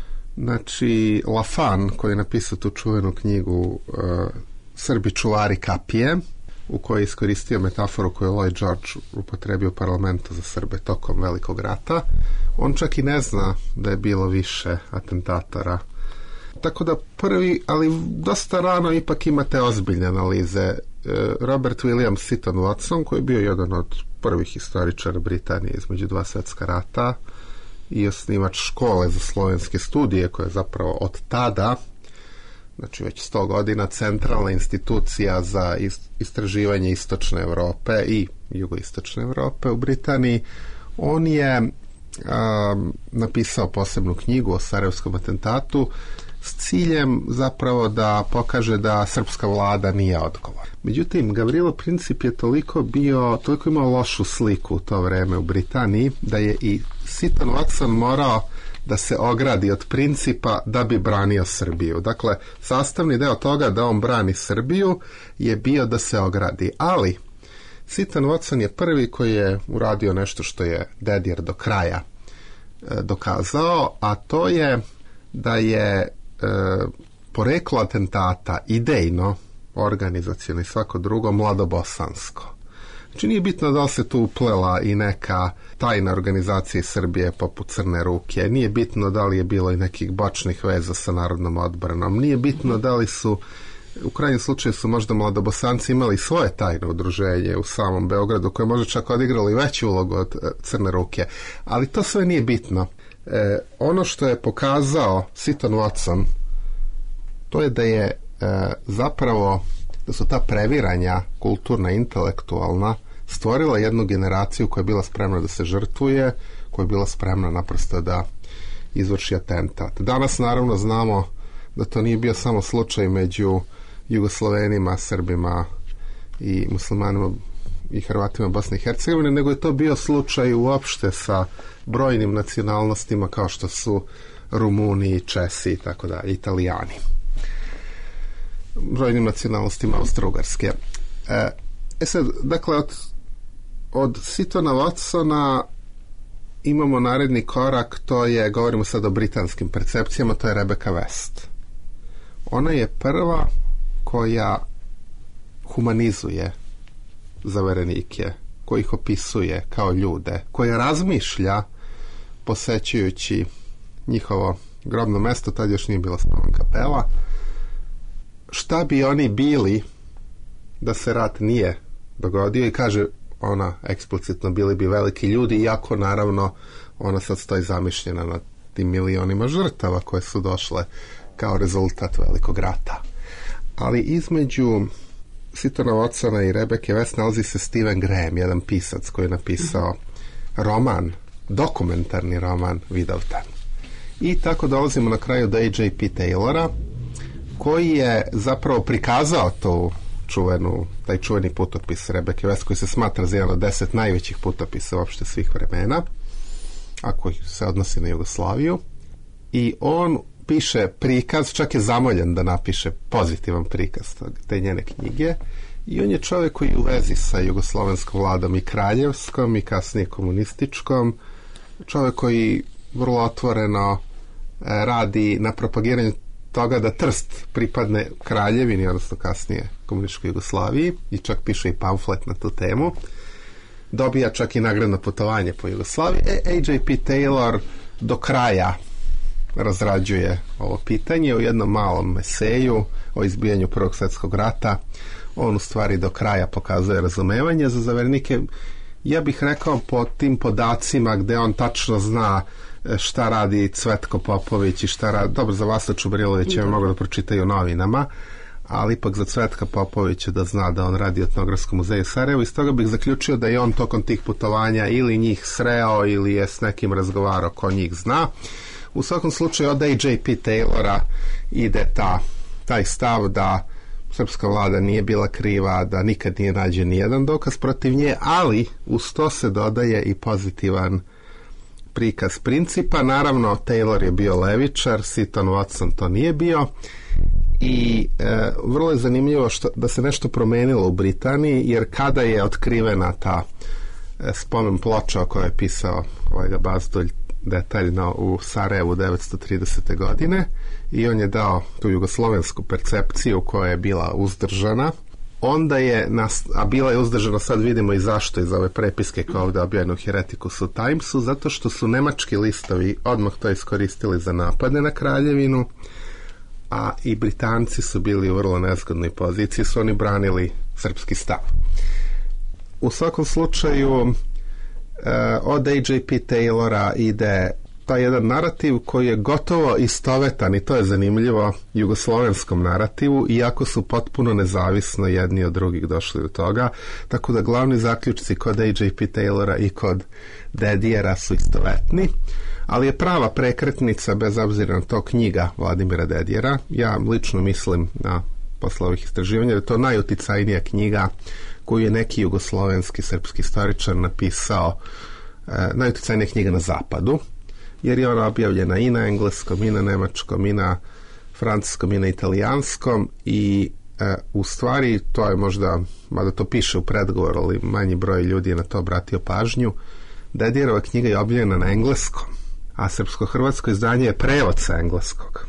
Znači, Lafan, koji je napisao tu čuvenu knjigu uh, Srbi čuvari kapije, u kojoj je iskoristio metaforu koju je Lloyd George upotrebio u parlamentu za Srbe tokom velikog rata, on čak i ne zna da je bilo više atentatora. Tako da prvi, ali dosta rano ipak imate ozbiljne analize. Robert William Seton Watson, koji je bio jedan od prvih historičara Britanije između dva svjetska rata i osnivač škole za slovenske studije, koja je zapravo od tada, znači već sto godina, centralna institucija za istraživanje istočne Europe i jugoistočne Europe u Britaniji. On je um, napisao posebnu knjigu o Sarajevskom atentatu, s ciljem zapravo da pokaže da srpska vlada nije odgovorna. Međutim, Gavrilo Princip je toliko bio, toliko imao lošu sliku u to vreme u Britaniji, da je i Seton Watson morao da se ogradi od Principa da bi branio Srbiju. Dakle, sastavni deo toga da on brani Srbiju je bio da se ogradi. Ali, Seton Watson je prvi koji je uradio nešto što je Dedijer do kraja e, dokazao, a to je da je e, poreklo atentata idejno, organizacijalno i svako drugo mladobosansko. Znači nije bitno da li se tu uplela i neka tajna organizacija iz Srbije poput Crne ruke, nije bitno da li je bilo i nekih bočnih veza sa narodnom odbranom, nije bitno da li su, u krajnjem slučaju su možda mladobosanci imali svoje tajno udruženje u samom Beogradu koje možda čak odigrali veću ulogu od Crne ruke, ali to sve nije bitno. E, ono što je pokazao Seton Watson, to je da je e, zapravo da su ta previranja kulturna, intelektualna stvorila jednu generaciju koja je bila spremna da se žrtvuje, koja je bila spremna naprosto da izvrši atentat. Danas naravno znamo da to nije bio samo slučaj među Jugoslovenima, Srbima i muslimanima i Hrvatima Bosne i Hercegovine, nego je to bio slučaj uopšte sa brojnim nacionalnostima kao što su Rumuni, Česi i tako da, Italijani. Brojnim nacionalnostima Austro-Ugarske. E, e sad, dakle, od, od Setona Watsona imamo naredni korak, to je, govorimo sad o britanskim percepcijama, to je Rebecca West. Ona je prva koja humanizuje zaverenike, koji ih opisuje kao ljude, koja razmišlja posećujući njihovo grobno mesto, tad još nije bila spomen kapela, šta bi oni bili da se rat nije dogodio, i kaže ona eksplicitno, bili bi veliki ljudi, iako naravno ona sad stoji zamišljena na tim milionima žrtava koje su došle kao rezultat velikog rata. Ali između Setona Watsona i Rebecca West nalazi se Stephen Graham, jedan pisac koji je napisao roman, dokumentarni roman Vidovdan. I tako dolazimo na kraju do A J P Taylora, koji je zapravo prikazao tu čuvenu, taj čuveni putopis Rebecca West, koji se smatra za jedan od deset najvećih putopisa uopšte svih vremena, a koji se odnosi na Jugoslaviju. I on piše prikaz, čak je zamoljen da napiše pozitivan prikaz te njene knjige, i on je čovjek koji je u vezi sa jugoslovenskom vladom i kraljevskom i kasnije komunističkom, čovjek koji vrlo otvoreno radi na propagiranju toga da Trst pripadne kraljevini, odnosno kasnije komunističkoj Jugoslaviji, i čak piše i pamflet na tu temu. Dobija čak i nagradno putovanje po Jugoslaviji. E, A J P Taylor do kraja razrađuje ovo pitanje u jednom malom eseju o izbijanju Prvog svjetskog rata. On u stvari do kraja pokazuje razumevanje za zavernike. Ja bih rekao po tim podacima gde on tačno zna šta radi Cvetko Popović i šta radi, dobro, za Vasa Čubrilovića mogu da pročitaju u novinama, ali ipak za Cvetka Popovića da zna da on radi u Etnografskom muzeju Sarajevo, i stoga bih zaključio da je on tokom tih putovanja ili njih sreo ili je s nekim razgovarao ko njih zna. U svakom slučaju od A J P Taylora ide ta, taj stav da srpska vlada nije bila kriva, da nikad nije nađen nijedan dokaz protiv nje, ali uz to se dodaje i pozitivan prikaz Principa. Naravno, Taylor je bio levičar, Seton Watson to nije bio, i e, vrlo je zanimljivo što, da se nešto promenilo u Britaniji, jer kada je otkrivena ta e, spomen ploča o kojoj je pisao kolega Bazdulj detaljno u Sarajevu devetsto tridesete godine, i on je dao tu jugoslovensku percepciju koja je bila uzdržana, onda je, a bila je uzdržana, sad vidimo i zašto, iz ove prepiske kao ovdje objavljeno u Heretikusu Timesu, zato što su nemački listovi odmah to iskoristili za napade na kraljevinu, a i Britanci su bili u vrlo nezgodnoj poziciji, su oni branili srpski stav. U svakom slučaju od A J P Taylora ide taj jedan narativ koji je gotovo istovetan, i to je zanimljivo, jugoslovenskom narativu, iako su potpuno nezavisno jedni od drugih došli do toga, tako da glavni zaključci kod A J P Taylora i kod Dedijera su istovetni, ali je prava prekretnica, bez obzira na to, knjiga Vladimira Dedijera. Ja lično mislim, na posle ovih istraživanja, da je to najuticajnija knjiga koju je neki jugoslovenski srpski istoričar napisao, e, najuticajnija knjiga na zapadu, jer je ona objavljena i na engleskom, i na nemačkom, i na francuskom, i na italijanskom, i e, u stvari to je možda, mada to piše u predgovoru, ali manji broj ljudi je na to obratio pažnju, Dedijerova knjiga je objavljena na engleskom, a srpsko-hrvatsko izdanje je prevod sa engleskog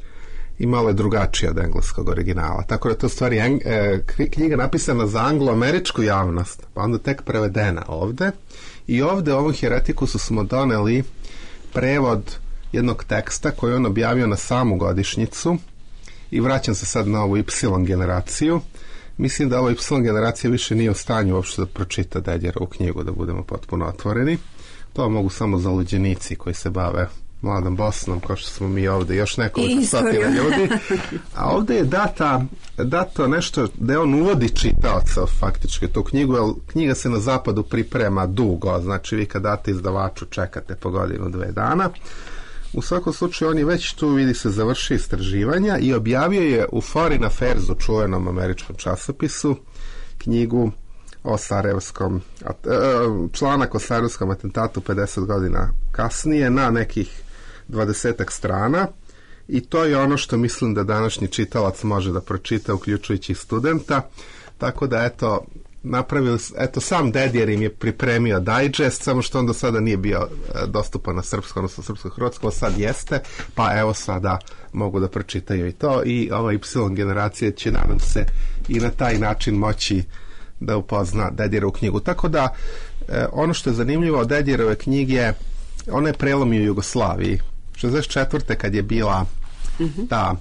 i malo je drugačije od engleskog originala, tako da to u stvari eng, e, knjiga napisana za anglo-američku javnost, pa onda tek prevedena ovde, i ovde ovom Heretikusu smo doneli prevod jednog teksta koji on objavio na samu godišnjicu, i vraćam se sad na ovu Y generaciju. Mislim da ova Y generacija više nije u stanju uopšte da pročita Dedijerovu knjigu, da budemo potpuno otvoreni. To mogu samo zaluđenici koji se bave mladom Bosnom, kao što smo mi ovde, još nekoliko stotina ljudi. A ovde je data, dato nešto da on uvodi čitaoca faktički tu knjigu, jer knjiga se na zapadu priprema dugo, znači vi kad date izdavaču čekate po godinu, dve dana. U svakom slučaju on je već tu, vidi se, završio istraživanja i objavio je u Foreign Affairsu, čuvenom američkom časopisu, knjigu o sarajevskom, članak o sarajevskom atentatu pedeset godina kasnije na nekih dvadesetak strana, i to je ono što mislim da današnji čitalac može da pročita, uključujući studenta, tako da eto, napravili, eto, sam Dedijer im je pripremio digest, samo što on do sada nije bio dostupan na srpskom, odnosno srpsko-hrvatskom, sad jeste, pa evo sada mogu da pročitaju i to, i ova Y generacija će, nadam se, i na taj način moći da upozna Dedijerovu knjigu. Tako da, e, ono što je zanimljivo od Dedijerove knjige, ona je prelomio u Jugoslaviji. šezdeset četvrte kad je bila ta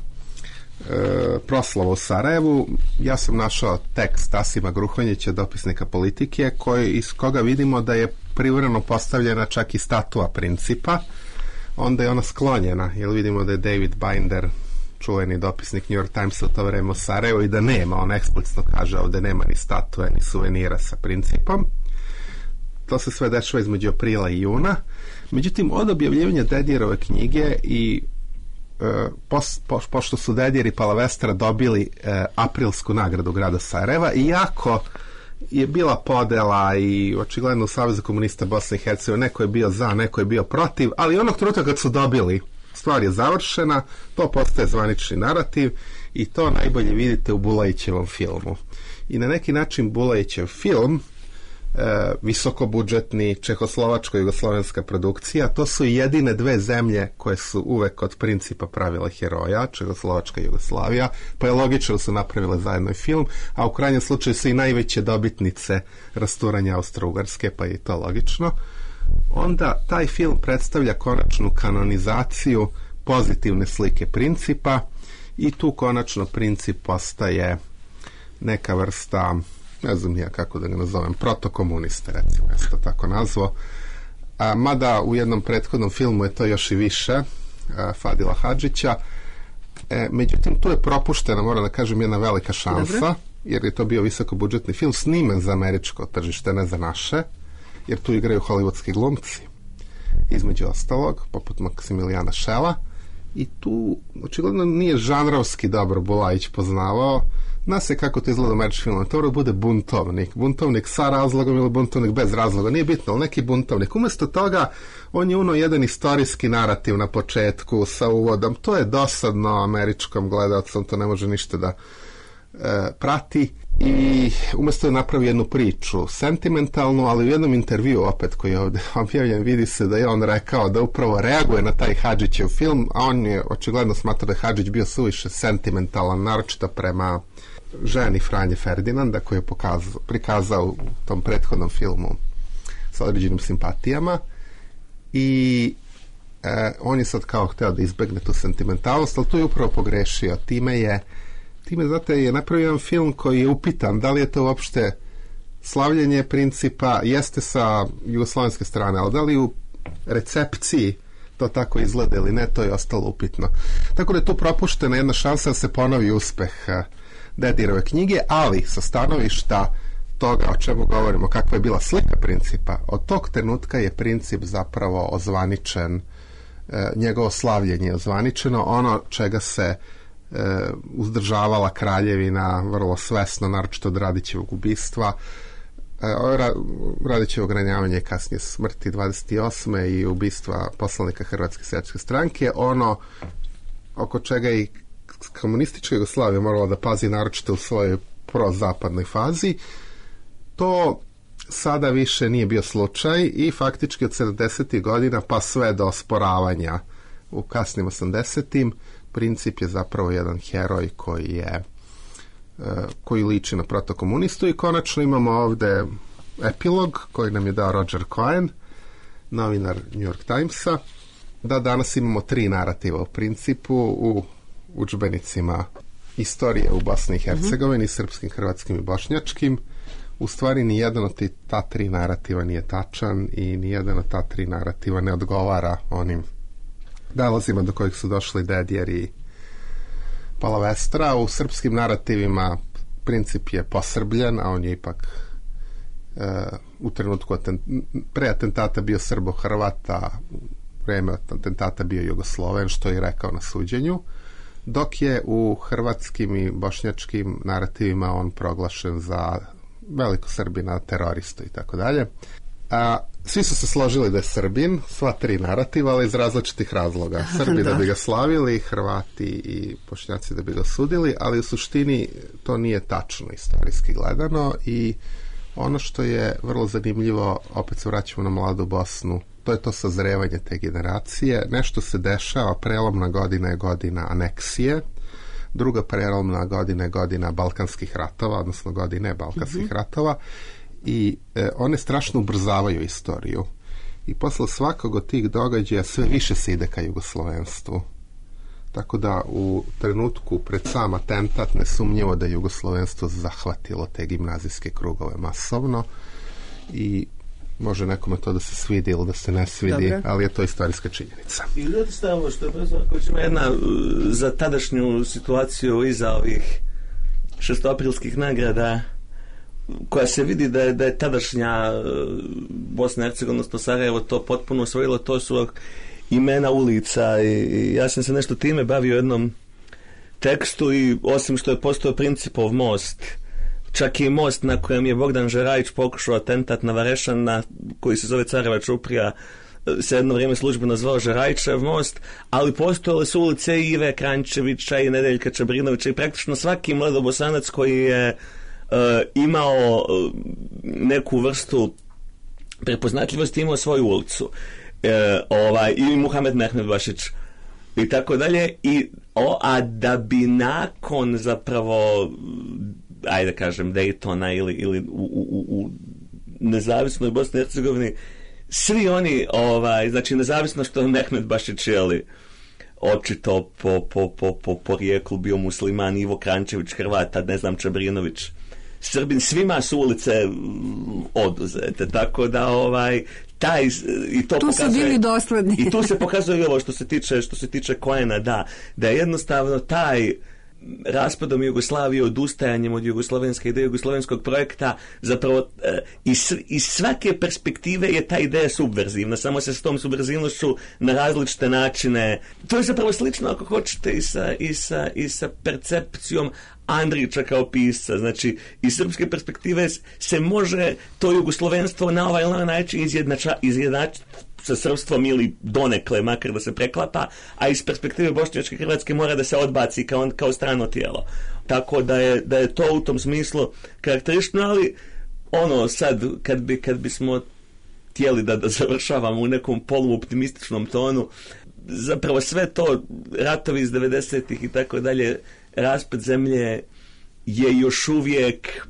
e, proslava u Sarajevu, ja sam našao tekst Asima Gruhonjića, dopisnika politike, koji, iz koga vidimo da je privremeno postavljena čak i statua principa. Onda je ona sklonjena, jer vidimo da je David Binder, čuveni dopisnik New York Timesa u to vreme u Sarajevu, i da nema, on eksplicitno kaže ovde nema ni statue, ni suvenira sa principom. To se sve dešava između aprila i juna. Međutim, od objavljivanja Dedijerove knjige i e, pos, po, pošto su Dedijer i Palavestra dobili e, aprilsku nagradu grada Sarajeva, iako je bila podela i očigledno u Savezu komunista Bosne i Hercegovine, neko je bio za, neko je bio protiv, ali onog trenutka kad su dobili, stvar je završena, to postaje zvanični narativ, i to najbolje vidite u Bulajićevom filmu. I na neki način Bulajićev film, e, visokobudžetni, čehoslovačko-jugoslovenska produkcija, to su jedine dve zemlje koje su uvek od principa pravile heroja, Čehoslovačka i Jugoslavija, pa je logično da su napravile zajedno film, a u krajnjem slučaju su i najveće dobitnice rasturanja Austro-Ugarske, pa je to logično. Onda taj film predstavlja konačnu kanonizaciju pozitivne slike principa, i tu konačno princip postaje neka vrsta, ne znam ja kako da ga nazovem, protokomuniste, recimo, ja sam to tako nazvao. A, mada u jednom prethodnom filmu je to još i više, a, Fadila Hadžića. E, međutim, tu je propuštena, moram da kažem, jedna velika šansa. Dobre. Jer je to bio visokobudžetni film, snimen za američko tržište, ne za naše, jer tu igraju hollywoodski glumci, između ostalog, poput Maksimilijana Šela, i tu očigledno nije žanrovski dobro Bulajić poznavao. Zna se kako to izgleda u američkim filmom, to bude buntovnik, buntovnik sa razlogom ili buntovnik bez razloga, nije bitno, ali neki buntovnik. Umesto toga, on je uno jedan istorijski narativ na početku sa uvodom, to je dosadno američkom gledalcom, to ne može ništa da e, prati, i umesto je napravi jednu priču sentimentalnu, ali u jednom intervju opet koji je ovdje objavljen, vidi se da je on rekao da upravo reaguje na taj Hadžićev film, a on je očigledno smatrao da je Hadžić bio suviše sentimentalan, naročito prema ženi Franje Ferdinanda, koju je pokazao, prikazao u tom prethodnom filmu sa određenim simpatijama, i e, on je sad kao hteo da izbegne tu sentimentalnost, ali tu je upravo pogrešio. Time je Time, znate, je napravio jedan film koji je upitan da li je to uopšte slavljenje principa, jeste sa jugoslovenske strane, ali da li u recepciji to tako izgleda ili ne, to je ostalo upitno. Tako da je tu propuštena jedna šansa da se ponovi uspeh Dedijerove knjige, ali sa stanovišta toga o čemu govorimo, kakva je bila slika principa, od tog trenutka je princip zapravo ozvaničen njegovo slavljenje ozvaničeno, ono čega se e, uzdržavala kraljevina vrlo svesno, naročito od Radićevog ubistva, e, ra, Radićevog ranjavanja kasnije smrti dvadeset osme i ubistva poslanika Hrvatske seljačke stranke, ono oko čega i komunistička Jugoslavija morala da pazi naročito u svojoj prozapadnoj fazi, to sada više nije bio slučaj i faktički od sedamdesetih godina pa sve do osporavanja u kasnim osamdesetim Princip je zapravo jedan heroj koji je koji liči na protokomunistu i konačno imamo ovde epilog koji nam je dao Roger Cohen, novinar New York Timesa, da danas imamo tri narativa u Principu u udžbenicima istorije u Bosni i Hercegovini, mm-hmm. srpskim, hrvatskim i bošnjačkim. U stvari nijedan od ta tri narativa nije tačan i nijedan od ta tri narativa ne odgovara onim nalazima do kojih su došli Dedjer i Palavestra. U srpskim narativima Princip je posrbljen, a on je ipak e, u trenutku atent, pre atentata bio Srbo-Hrvata, vreme atentata bio Jugosloven, što je i rekao na suđenju, dok je u hrvatskim i bošnjačkim narativima on proglašen za veliko Srbina, teroristu i tako dalje. A svi su se složili da je Srbin, sva tri narativa, ali iz različitih razloga. Srbi da. da bi ga slavili, Hrvati i Bošnjaci da bi ga sudili, ali u suštini to nije tačno istorijski gledano i ono što je vrlo zanimljivo, opet se vraćamo na mladu Bosnu, to je to sazrevanje te generacije. Nešto se dešava, prelomna godina je godina aneksije, druga prelomna godina je godina Balkanskih ratova, odnosno godine Balkanskih mm-hmm. ratova, i e, one strašno ubrzavaju istoriju. I posle svakog od tih događaja sve više se ide ka jugoslovenstvu. Tako da u trenutku pred sam atentat nesumnjivo da je jugoslovenstvo zahvatilo te gimnazijske krugove masovno i može nekome to da se svidi ili da se ne svidi, Dobre. ali je to istorijska činjenica. I ljudi stavimo što je brzo, ako ćemo jedna za tadašnju situaciju iza ovih šestoaprilskih nagrada, koja se vidi da je, da je tadašnja Bosna i Hercegovina, odnosno Sarajevo, to potpuno osvojilo, to su imena ulica i, i ja sam se nešto time bavio jednom tekstu i osim što je postao Principov most, čak i most na kojem je Bogdan Žerajić pokušao atentat na Varešana, koji se zove Careva Čuprija, se jedno vrijeme službeno zvao Žerajićev most, ali postojale su ulice i Ive Kranjčevića i Nedeljka Čabrinovića i praktično svaki mladobosanac koji je uh, imao uh, neku vrstu prepoznatljivosti imao svoju ulicu. E, ovaj, i Muhamed Mehmed Bašić i tako dalje i, o, a da bi nakon zapravo ajde kažem Daytona ili, ili u, u, u nezavisnoj Bosni i Hercegovini svi oni, ovaj, znači nezavisno što je Mehmed Bašić jeli očito po, po, po, po porijeklu bio musliman, Ivo Krančević Hrvata, ne znam, Čabrinović Srbin, svima su ulice oduzete, tako da ovaj taj i to tu pokazuje, su bili dosledni. I tu se pokazuje ovo što se tiče što se tiče Cohena, da da je jednostavno taj raspadom Jugoslavije, odustajanjem od jugoslovenske ideje, jugoslovenskog projekta, zapravo iz, iz svake perspektive je ta ideja subverzivna, samo se s tom subverzivnošću na različite načine, to je zapravo slično ako hoćete i sa, i sa, i sa percepcijom Andrića kao pisca, znači iz srpske perspektive se može to jugoslovenstvo na ovaj način izjednača, izjednačiti sa srpstvom ili donekle, makar da se preklapa, a iz perspektive bošnjačke Hrvatske mora da se odbaci kao, kao strano tijelo. Tako da je, da je to u tom smislu karakteristično, ali ono sad, kad, bi, kad bismo htjeli da, da završavamo u nekom poluoptimističnom tonu, zapravo sve to, ratovi iz devedesetih i tako dalje, raspad zemlje je još uvijek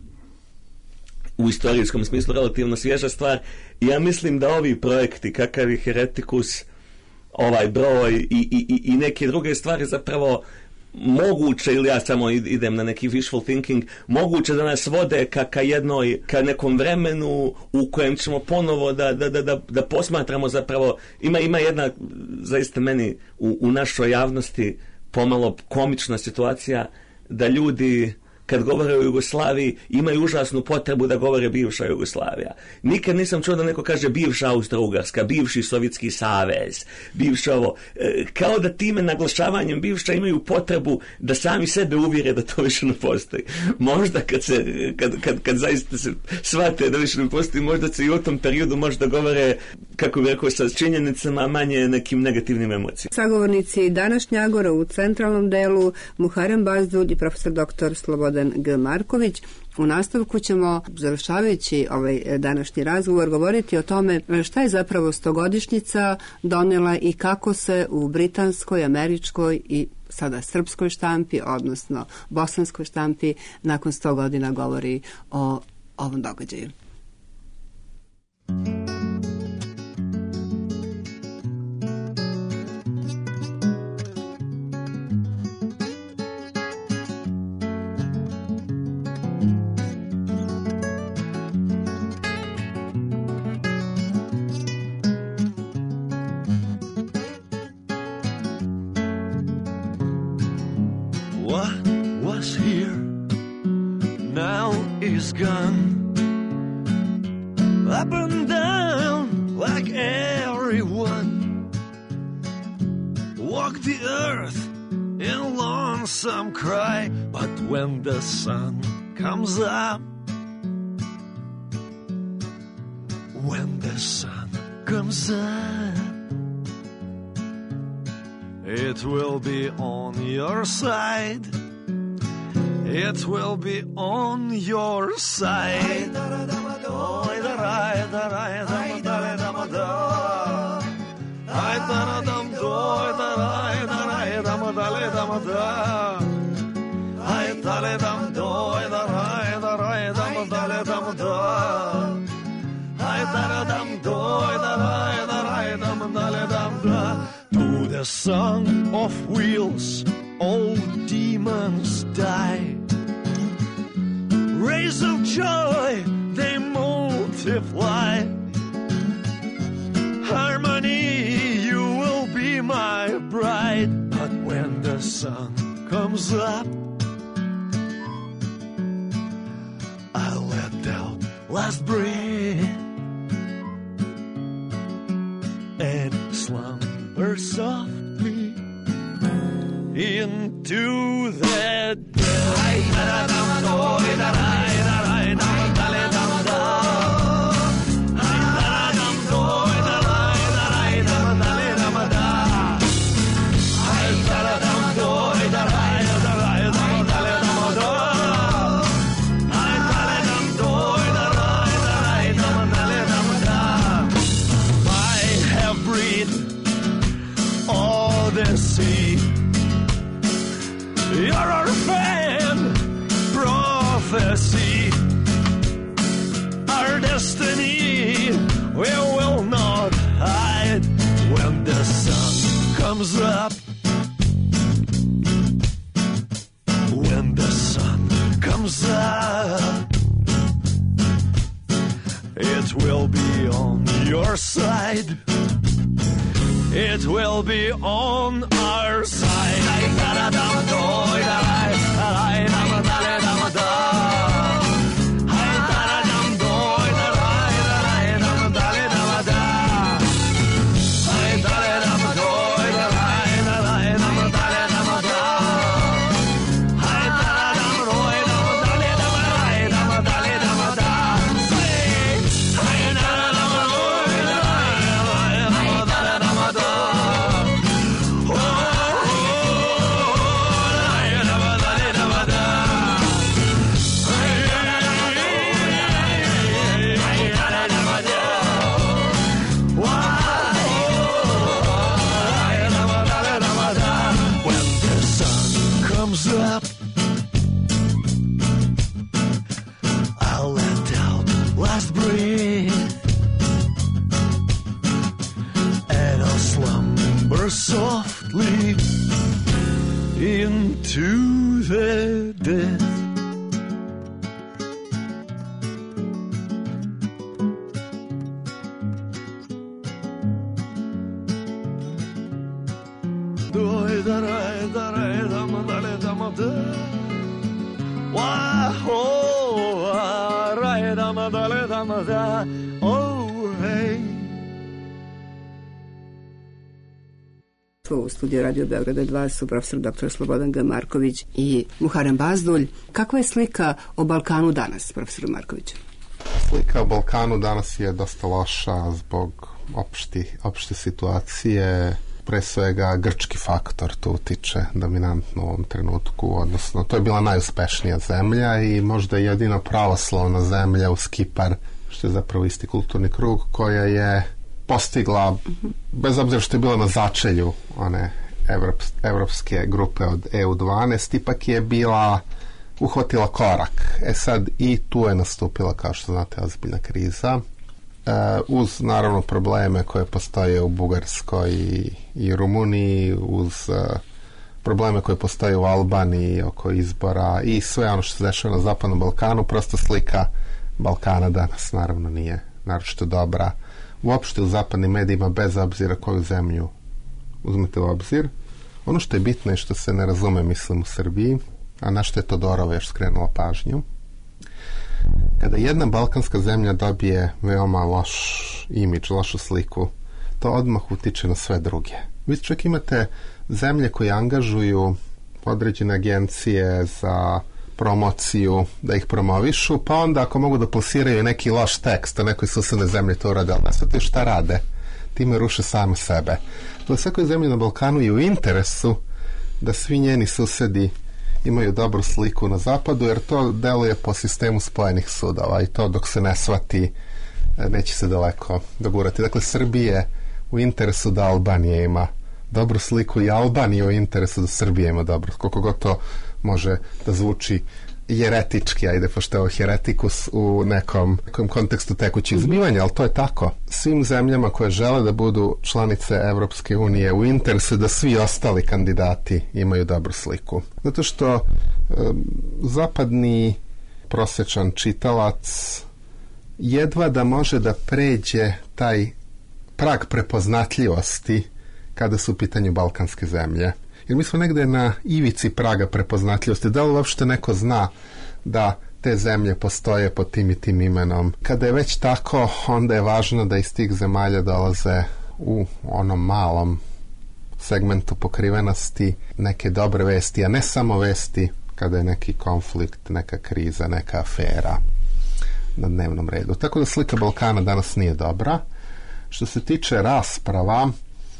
u istorijskom smislu relativno svježa stvar. Ja mislim da ovi projekti, kakav je Heretikus, ovaj broj i, i, i neke druge stvari zapravo moguće, ili ja samo idem na neki wishful thinking, moguće da nas vode ka, ka jednoj, ka nekom vremenu u kojem ćemo ponovo da, da, da, da, da posmatramo zapravo, ima, ima jedna zaista meni u, u našoj javnosti pomalo komična situacija da ljudi kad govore o Jugoslaviji, imaju užasnu potrebu da govore bivša Jugoslavija. Nikad nisam čuo da neko kaže bivša Austro-Ugarska, bivši Sovjetski savez, bivša ovo. E, kao da time naglašavanjem bivša imaju potrebu da sami sebe uvjere da to više ne postoji. Možda kad se, kad, kad, kad zaista se shvate da više ne postoji, možda se i u tom periodu možda govore, kako bi rekao, sa činjenicama, manje nekim negativnim emocijama. Sagovornici današnja Agora u centralnom delu Muharrem Bazdulj i profesor doktor Slobodan G. Marković. U nastavku ćemo, završavajući ovaj današnji razgovor, govoriti o tome šta je zapravo stogodišnjica donela i kako se u britanskoj, američkoj i sada srpskoj štampi, odnosno bosanskoj štampi, nakon sto godina govori o ovom događaju. What was here now is gone. Up and down like everyone. Walk the earth in lonesome cry. But when the sun comes up, when the sun comes up, it will be on your side. It will be on your side. To the song of wheels, all demons die. Rays of joy, they multiply. Harmony, you will be my bride. But when the sun comes up, I'll let out last breath and slumber softly into the Odyssey. You're our fan prophecy, our destiny we will not hide. When the sun comes up, when the sun comes up, it will be on your side. It will be on our side. Up, I'll let out last breath and I'll slumber softly into the death. Wow, ra da ma da le da ma da. Oh, hey. U studiju Radio Beograda dva su profesor doktor Slobodan G. Marković i Muharrem Bazdulj. Kakva je slika o Balkanu danas, profesor Marković? Slika o Balkanu danas je dosta loša zbog opšti, opšte situacije. Pre svega grčki faktor tu utiče dominantno u ovom trenutku, odnosno to je bila najuspešnija zemlja i možda jedina pravoslavna zemlja uz Kipar, što je zapravo isti kulturni krug, koja je postigla, bez obzira što je bila na začelju one evrops, evropske grupe od E U dvanaest, ipak je bila uhvatila korak. E sad i tu je nastupila, kao što znate, ozbiljna kriza. Uh, uz naravno probleme koje postoje u Bugarskoj i, i Rumuniji, uz uh, probleme koje postoje u Albaniji oko izbora i sve ono što se dešava na Zapadnom Balkanu, prosto slika Balkana danas naravno nije naročito dobra. Uopšte u zapadnim medijima, bez obzira koju zemlju uzmete u obzir. Ono što je bitno je što se ne razume, mislim, u Srbiji, a na što je Todorova još skrenula pažnju. Kada jedna balkanska zemlja dobije veoma loš imidž, lošu sliku, to odmah utiče na sve druge. Vi čak imate zemlje koje angažuju određene agencije za promociju, da ih promovišu, pa onda ako mogu da plasiraju neki loš tekst, a nekoj susedne zemlje to urade, ali ne shvataju šta rade, time ruše same sebe. To je svakoj zemlji na Balkanu i u interesu da svi njeni susedi imaju dobru sliku na zapadu, jer to deluje po sistemu spojenih sudova i to dok se ne shvati neće se daleko dogurati. Dakle, Srbije u interesu da Albanija ima dobru sliku i Albanija u interesu da Srbija ima dobru, koliko god to može da zvuči jeretički, ajde, pošto je ovo heretikus u nekom, nekom kontekstu tekućih zbivanja, ali to je tako. Svim zemljama koje žele da budu članice Evropske unije u interesu da svi ostali kandidati imaju dobru sliku. Zato što e, zapadni prosječan čitalac jedva da može da pređe taj prag prepoznatljivosti kada su u pitanju balkanske zemlje. Jer mi smo negde na ivici praga prepoznatljivosti. Da li uopšte neko zna da te zemlje postoje pod tim i tim imenom? Kada je već tako, onda je važno da iz tih zemalja dolaze u onom malom segmentu pokrivenosti neke dobre vesti, a ne samo vesti kada je neki konflikt, neka kriza, neka afera na dnevnom redu. Tako da slika Balkana danas nije dobra. Što se tiče rasprava,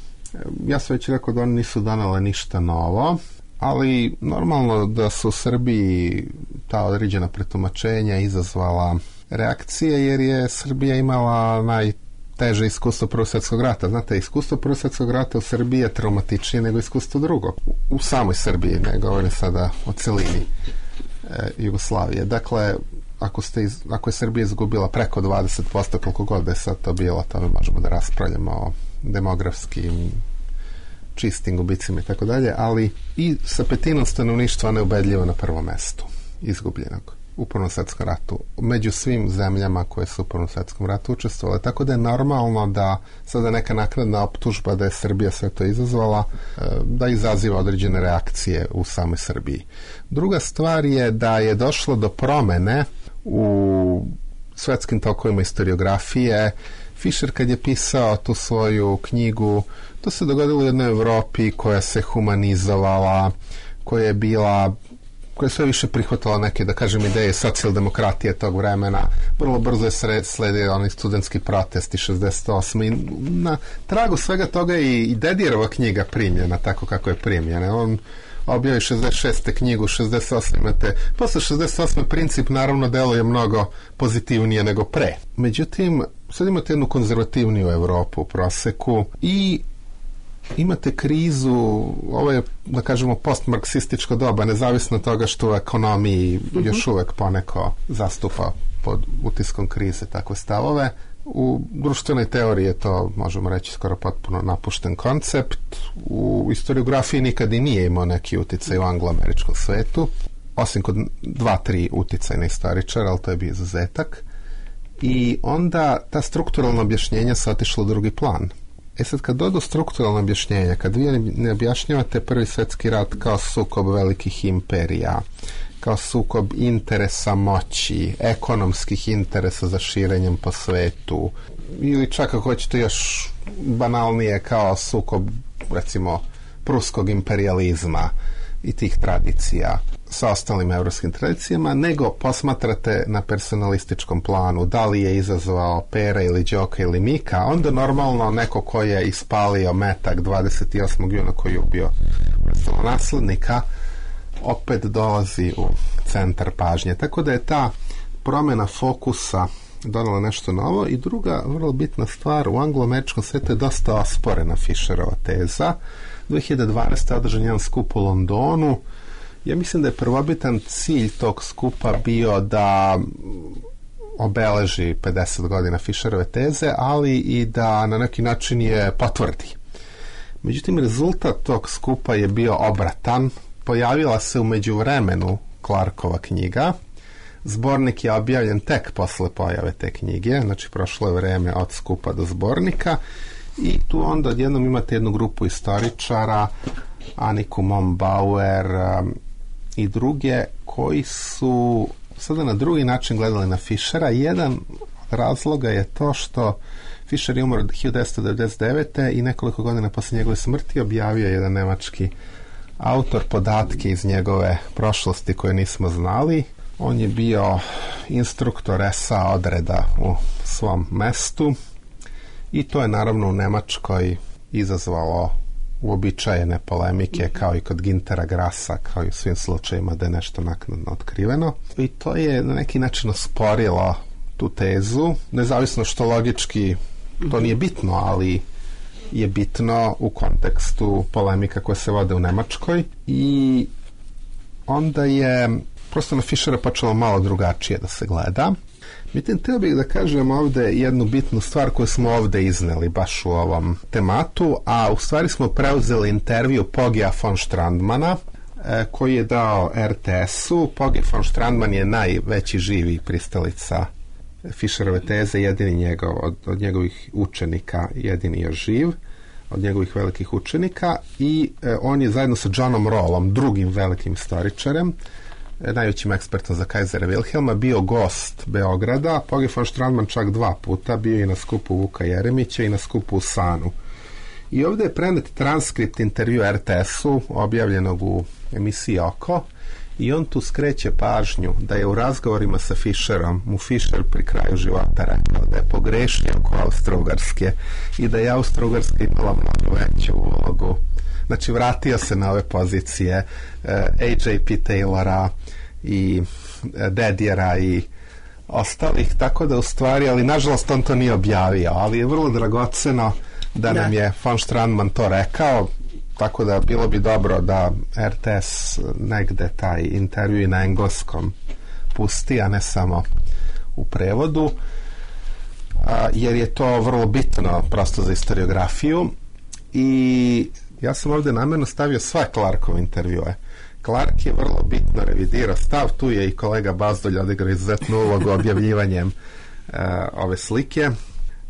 ja sam već rekao da oni nisu donale ništa novo, ali normalno da su u Srbiji ta određena pretumačenja izazvala reakcije, jer je Srbija imala najteže iskustvo Prvog svjetskog rata. Znate, iskustvo Prvog svjetskog rata u Srbiji je traumatičnije nego iskustvo drugog. U samoj Srbiji, ne govorim sada o celini e, Jugoslavije. Dakle, ako, ste iz, ako je Srbija izgubila preko dvadeset posto, koliko god da je sad to bilo, tome možemo da raspravljamo o demografskim čistim gubicima i tako dalje, ali i sa petinom stanovništva neubedljivo na prvom mestu izgubljenog u Prvom svjetskom ratu, među svim zemljama koje su u Prvom svjetskom ratu učestvovale, tako da je normalno da sada neka naknadna optužba da je Srbija sve to izazvala, da izaziva određene reakcije u samoj Srbiji. Druga stvar je da je došlo do promene u svetskim tokovima historiografije. Fischer kad je pisao tu svoju knjigu, to se dogodilo u jednoj Evropi koja se humanizovala, koja je bila, koja je sve više prihvatala neke, da kažem, ideje socijaldemokratije tog vremena. Vrlo brzo je sledio onaj studentski protest iz šezdeset osme i na tragu svega toga je i Dedijerova knjiga primljena tako kako je primljena. On objavi šezdeset šeste knjigu, šezdeset osme imate, posle šezdeset osme princip naravno deluje mnogo pozitivnije nego pre. Međutim, sad imate jednu konzervativniju Evropu u proseku i imate krizu, ovo je, da kažemo, postmarksističko doba, nezavisno od toga što u ekonomiji mm-hmm. još uvek poneko zastupa pod utiskom krize takve stavove. U društvenoj teoriji je to, možemo reći, skoro potpuno napušten koncept. U historiografiji nikad i nije imao neki uticaj u angloameričkom svetu, osim kod dva, tri uticajne istoričara, ali to je bio izuzetak. I onda ta strukturalna objašnjenja su otišla u drugi plan. E sad, kad dodu strukturalna objašnjenja, kad vi ne objašnjavate Prvi svjetski rat kao sukob velikih imperija, kao sukob interesa moći, ekonomskih interesa za širenjem po svetu, ili čak ako hoćete još banalnije kao sukob recimo pruskog imperijalizma i tih tradicija sa ostalim evropskim tradicijama, nego posmatrate na personalističkom planu da li je izazvao Pera ili Đoka ili Mika, onda normalno neko ko je ispalio metak dvadeset osmog juna koji je ubio naslednika opet dolazi u centar pažnje. Tako da je ta promjena fokusa donala nešto novo. I druga vrlo bitna stvar, u anglo-američkom svijetu je dosta osporena Fisherova teza. dve hiljade dvanaeste. održan jedan skup u Londonu. Ja mislim da je prvobitan cilj tog skupa bio da obeleži pedeset godina Fisherove teze, ali i da na neki način je potvrdi. Međutim, rezultat tog skupa je bio obratan. Pojavila se u međuvremenu Clarkova knjiga. Zbornik je objavljen tek posle pojave te knjige, znači prošlo je vreme od skupa do zbornika i tu onda odjednom imate jednu grupu istoričara, Aniku Mombauer um, i druge, koji su sada na drugi način gledali na Fishera. Jedan od razloga je to što Fisher je umro hiljadu devetsto devedeset devete. i nekoliko godina posle njegove smrti objavio jedan nemački autor podatke iz njegove prošlosti koje nismo znali. On je bio instruktor es a odreda u svom mestu i to je naravno u Nemačkoj izazvalo uobičajene polemike kao i kod Gintera Grassa, kao i u svim slučajima da je nešto naknadno otkriveno. I to je na neki način osporilo tu tezu, nezavisno što logički to nije bitno, ali je bitno u kontekstu polemika koje se vode u Nemačkoj. I onda je prosto na Fishera počelo malo drugačije da se gleda. Međutim, htio bih da kažem ovde jednu bitnu stvar koju smo ovde izneli baš u ovom tematu, a u stvari smo preuzeli intervju Pogija von Strandmana e, koji je dao er te esu. Pogij von Strandman je najveći živi pristalica Fisherove teze, jedini njegov, od, od njegovih učenika, jedini još živ od njegovih velikih učenika i e, on je zajedno sa Johnom Rawlom, drugim velikim istoričarem, najvećim ekspertom za Kajzera Wilhelma, bio gost Beograda. Pogij von Strandman čak dva puta, bio i na skupu Vuka Jeremića i na skupu u Sanu. I ovdje je prenet transkript intervju er te esu, objavljenog u emisiji Oko, i on tu skreće pažnju da je u razgovorima sa Fisherom mu Fisher pri kraju života rekao da je pogrešio oko Austro-Ugarske i da je Austro-Ugarska imala mnogo veću ulogu. Znači, vratio se na ove pozicije uh, A J P Taylora i uh, Dedjera i ostalih, tako da u stvari, ali nažalost on to nije objavio, ali je vrlo dragoceno da, da. nam je von Strandman to rekao, tako da bilo bi dobro da er te es negde taj intervju na engleskom pusti, a ne samo u prevodu, a, jer je to vrlo bitno prosto za historiografiju. I ja sam ovdje namjerno stavio sve Clarkove intervjue. Clark je vrlo bitno revidirao stav, tu je i kolega Bazdolj odigrao izuzetnu ulogu objavljivanjem uh, ove slike, uh,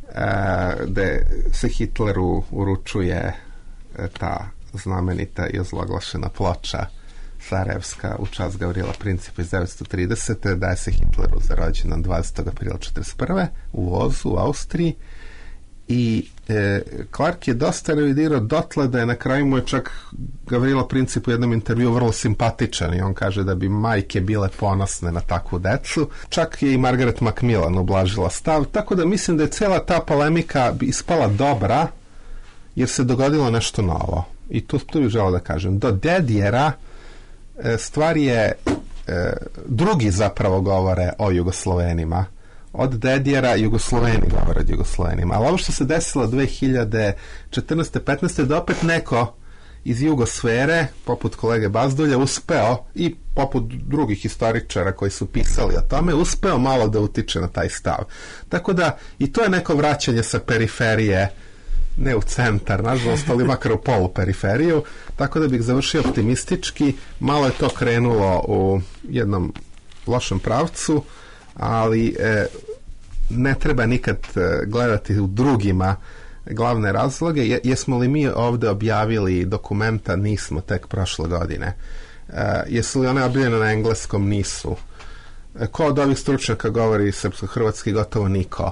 gde se Hitleru uručuje uh, ta znamenita i ozloglašena ploča Sarajevska u čast Gavrila Principa iz devetsto tridesete. Daje se Hitleru za rođendan dvadesetog aprila četrdeset prve u Vozu u Austriji. I e, Clark je dosta revidirao dotle da je na kraju mu je čak Gavrilo Princip u jednom intervju vrlo simpatičan i on kaže da bi majke bile ponosne na takvu decu. Čak je i Margaret Macmillan ublažila stav, tako da mislim da je cijela ta polemika ispala dobra jer se dogodilo nešto novo. I to, to bih želeo da kažem. Do Dedjera e, stvar je e, drugi zapravo govore o Jugoslovenima. Od Dedjera Jugosloveni govore o Jugoslovenima. Ali ovo što se desilo dve hiljade četrnaeste petnaeste da opet neko iz jugosfere, poput kolege Bazdulja, uspeo, i poput drugih historičara koji su pisali o tome, uspeo malo da utiče na taj stav. Tako da i to je neko vraćanje sa periferije, ne u centar, nažalost, ali makar u poluperiferiju. Tako da bih završio optimistički. Malo je to krenulo u jednom lošem pravcu, ali e, ne treba nikad e, gledati u drugima glavne razloge. Je, jesmo li mi ovdje objavili dokumenta? Nismo, tek prošle godine. jesu li one objavljene na engleskom? Nisu. Ko od ovih stručnjaka govori srpsko-hrvatski? Gotovo niko.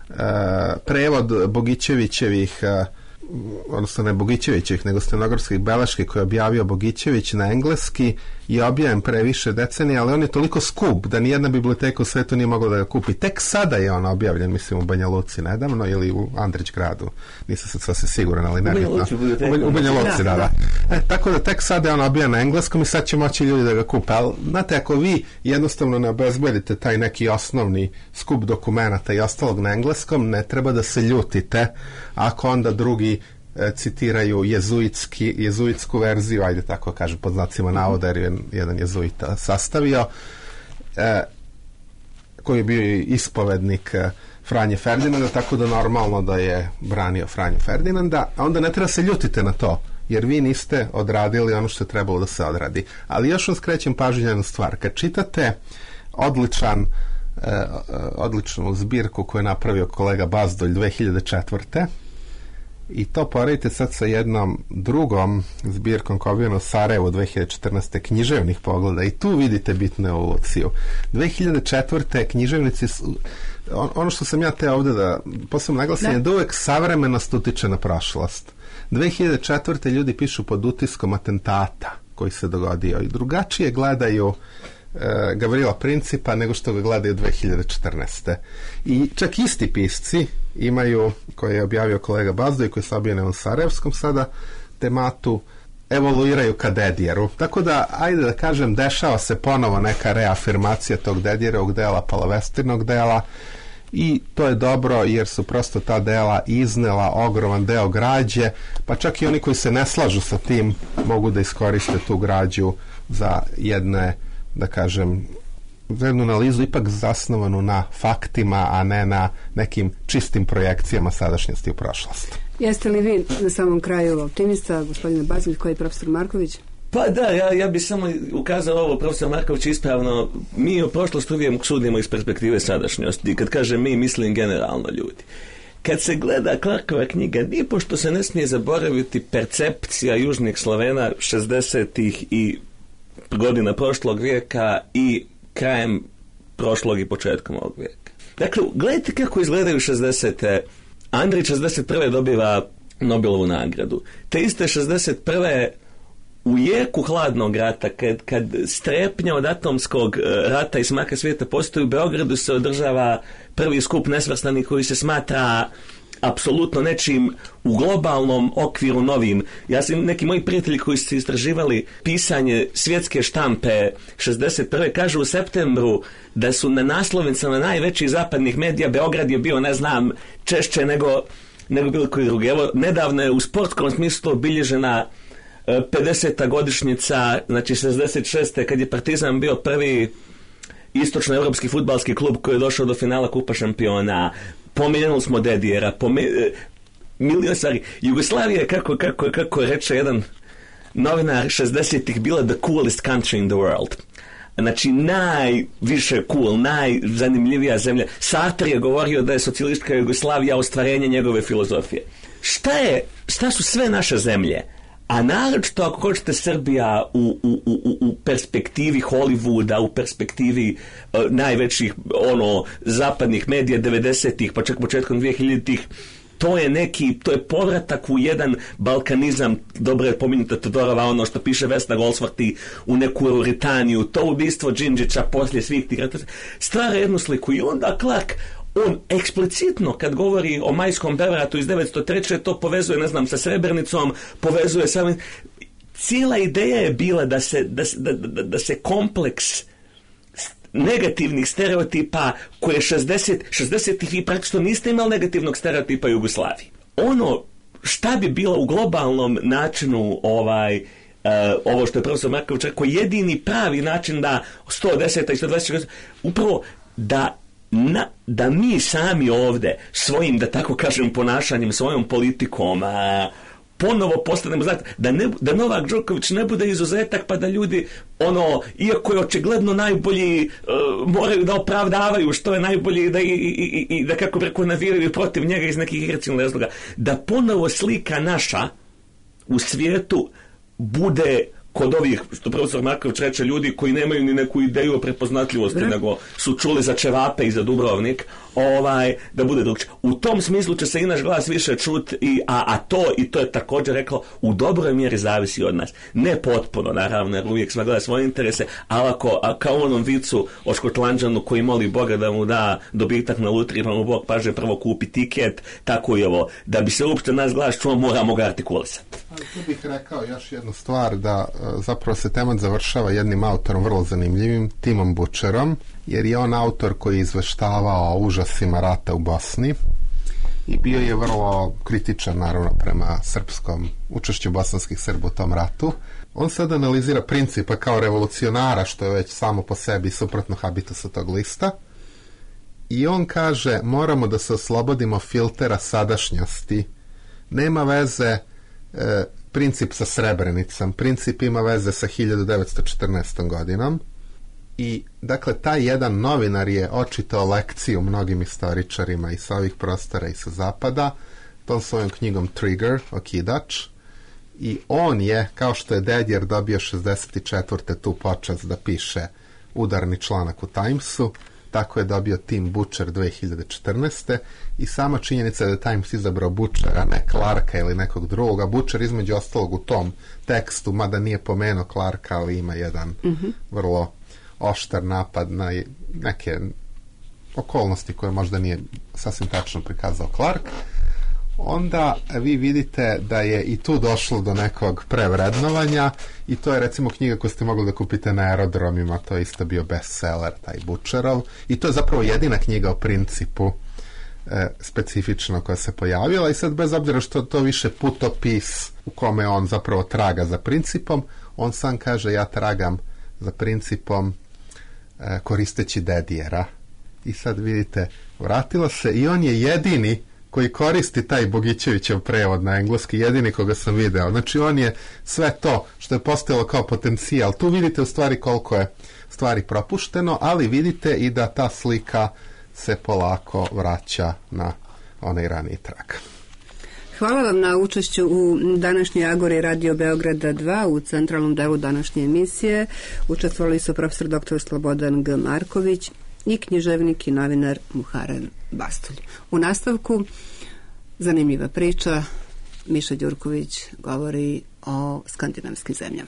Prevod Bogićevićevih, odnosno ne Bogićevićevih, nego stenografskih beleški koje je objavio Bogićević na engleski je objavljen pre više decenija, ali on je toliko skup da nijedna biblioteka u svetu nije mogla da ga kupi. Tek sada je on objavljen, mislim, u Banja Luci nedavno ili u Andrićgradu. Nisam sad sasvim siguran, ali nebitno. U Banja Luci, da, da. E, tako da tek sada je on objavljen na engleskom i sad će moći ljudi da ga kupe. Ali, znate, ako vi jednostavno ne obezbedite taj neki osnovni skup dokumenata i ostalog na engleskom, ne treba da se ljutite ako onda drugi citiraju jezuitski, jezuitsku verziju, ajde tako kažem, pod znacima navoda, jer je jedan jezuita sastavio, e, koji je bio ispovednik Franje Ferdinanda, tako da normalno da je branio Franju Ferdinanda, a onda ne treba se ljutite na to, jer vi niste odradili ono što je trebalo da se odradi. Ali još vam skrećem pažnju na jednu stvar. Kad čitate odličan e, odličnu zbirku koju je napravio kolega Bazdolj dve hiljade četvrte i to poredite sad sa jednom drugom zbirkom koja je objavljena u Sarajevu dve hiljade četrnaeste književnih pogleda i tu vidite bitnu evoluciju. dve hiljade četvrte književnici su, on, ono što sam ja te ovdje da posebno naglasim je da uvek savremenost utiče na prošlost. dve hiljade četvrte ljudi pišu pod utiskom atentata koji se dogodio i drugačije gledaju e, Gavrila Principa nego što ga gledaju dve hiljade četrnaeste. I čak isti pisci imaju, koje je objavio kolega Bazdoj, koji se objavljene u Sarajevskom sada tematu, evoluiraju ka Dedijeru. Tako da, ajde da kažem, dešava se ponovo neka reafirmacija tog Dedijerovog dela, palavestirnog dela, i to je dobro jer su prosto ta dela iznela ogroman deo građe, pa čak i oni koji se ne slažu sa tim mogu da iskoriste tu građu za jedne, da kažem, za jednu analizu ipak zasnovanu na faktima, a ne na nekim čistim projekcijama sadašnjosti u prošlost. Jeste li vi na samom kraju optimista, gospodine Bazilj, koji je profesor Marković? Pa da, ja, ja bi samo ukazao ovo, profesor Marković, ispravno, mi u prošlosti uvijek sudimo iz perspektive sadašnjosti. I kad kažem mi, mislim generalno ljudi. Kad se gleda Clarkova knjiga, nipošto se ne smije zaboraviti percepcija južnih Slovena šezdesetih i godina prošlog vijeka i krajem prošlog i početkom ovog vijeka. Dakle, gledajte kako izgledaju šezdesete. Andrić šezdeset prve dobiva Nobelovu nagradu. Te iste šezdeset prve u jeku hladnog rata, kad, kad strepnja od atomskog rata i smaka svijeta postoji, u Beogradu se održava prvi skup nesvrstanih koji se smatra apsolutno nečim u globalnom okviru novim. Ja sam, neki moji prijatelji koji su istraživali pisanje svjetske štampe šezdeset prve kažu u septembru da su na naslovnicama najvećih zapadnih medija Beograd je bio, ne znam, češće nego, nego bilo koji drugi. Evo, nedavno je u sportskom smislu obilježena pedeseta godišnjica, znači šezdeset šeste kad je Partizan bio prvi istočnoevropski fudbalski klub koji je došao do finala Kupa šampiona. Pomenuli smo Dedijera, pomen... milion stvari. Jugoslavija je, kako, kako, kako reče jedan novinar, šezdesetih bila the coolest country in the world. Znači, najviše cool, najzanimljivija zemlja. Sartre je govorio da je socijalistička Jugoslavija ostvarenje njegove filozofije. Šta je, šta su sve naše zemlje? A naročito ako hoćete Srbija u, u, u, u perspektivi Hollywooda, u perspektivi uh, najvećih ono zapadnih medija devedesetih pa čak početkom dvehiljaditih, to je neki, to je povratak u jedan balkanizam, dobro je pomenuta Todorova, ono što piše Vesna Goldsworthy, u neku Euritaniju, to ubistvo Đinđića poslije svih tih rata, stvara jednu sliku. I onda Clark, on eksplicitno kad govori o majskom prevratu iz devetsto treće to povezuje, ne znam, sa Srebrenicom, povezuje sa... Cijela ideja je bila da se, da, da, da, da se kompleks negativnih stereotipa koje šezdeset, šezdesetih vi praktično niste imali negativnog stereotipa Jugoslaviji. Ono šta bi bilo u globalnom načinu ovaj, uh, ovo što je profesor Marković rekao, jedini pravi način da sto deset i sto dvadeset upravo da Na, da mi sami ovdje svojim, da tako kažem, ponašanjem, svojom politikom a, ponovo postanemo, znate, da, ne, da Novak Đoković ne bude izuzetak pa da ljudi, ono, iako je očigledno najbolji, uh, moraju da opravdavaju što je najbolji da, i, i, i, da kako preko navijaju protiv njega iz nekih iracionalnih razloga, da ponovo slika naša u svijetu bude kod ovih, što profesor Marković reče, ljudi koji nemaju ni neku ideju o prepoznatljivosti, Bre. nego su čuli za Čevape i za Dubrovnik, ovaj, da bude drugčije. U tom smislu će se i naš glas više čuti, i, a, a to, i to je također rekao, u dobroj mjeri zavisi od nas. Ne potpuno, naravno, jer uvijek sva gleda svoje interese, ali ako, a kao onom vicu o Škotlanđanu koji moli Boga da mu da dobitak na lutriji, pa mu Bog paže prvo kupi tiket, tako i ovo. Da bi se uopšte nas glas čuo, moramo ga artikulisati. Ali tu bih rekao još jednu stvar, da zapravo se temat završava jednim autorom vrlo zanimljivim, Timom Butcherom, jer je on autor koji je izveštavao o užasima rata u Bosni i bio je vrlo kritičan, naravno, prema srpskom učešću bosanskih Srba u tom ratu. On sad analizira principa kao revolucionara, što je već samo po sebi suprotno habitusa tog lista, i on kaže, moramo da se oslobodimo filtera sadašnjosti. Nema veze e, princip sa Srebrenicom, princip ima veze sa hiljadu devetsto četrnaestom godinom. I, dakle, taj jedan novinar je očitao lekciju mnogim istoričarima i sa ovih prostora i sa zapada, tom svojom knjigom Trigger, okidač, i on je, kao što je Dedjer dobio šezdeset četvrte tu počast da piše udarni članak u Timesu, tako je dobio Tim Butcher dve hiljade četrnaeste. i sama činjenica da je Times izabrao Butchera, ne Clarka ili nekog drugoga. Butcher između ostalog u tom tekstu, mada nije pomenuo Clarka, ali ima jedan mm-hmm. vrlo oštar napad na neke okolnosti koje možda nije sasvim tačno prikazao Clark, onda vi vidite da je i tu došlo do nekog prevrednovanja i to je recimo knjiga koju ste mogli da kupite na aerodromima, to je isto bio bestseller, taj Butcherov, i to je zapravo jedina knjiga o principu e, specifično koja se pojavila. I sad bez obzira što to više putopis u kome on zapravo traga za principom, on sam kaže ja tragam za principom e, koristeći Dedijera. I sad vidite, vratilo se i on je jedini koji koristi taj Bogićevićev prevod na engleski, jedini koga sam video. Znači on je sve to što je postojalo kao potencijal. Tu vidite u stvari koliko je stvari propušteno, ali vidite i da ta slika se polako vraća na onaj raniji trak. Hvala vam na učešću u današnjoj Agori Radio Beograda dva u centralnom delu današnje emisije. Učestvovali su profesor doktor Slobodan G. Marković i književnik i novinar Muharrem Bastulj. U nastavku zanimljiva priča. Miša Đurković govori o skandinavskim zemljama.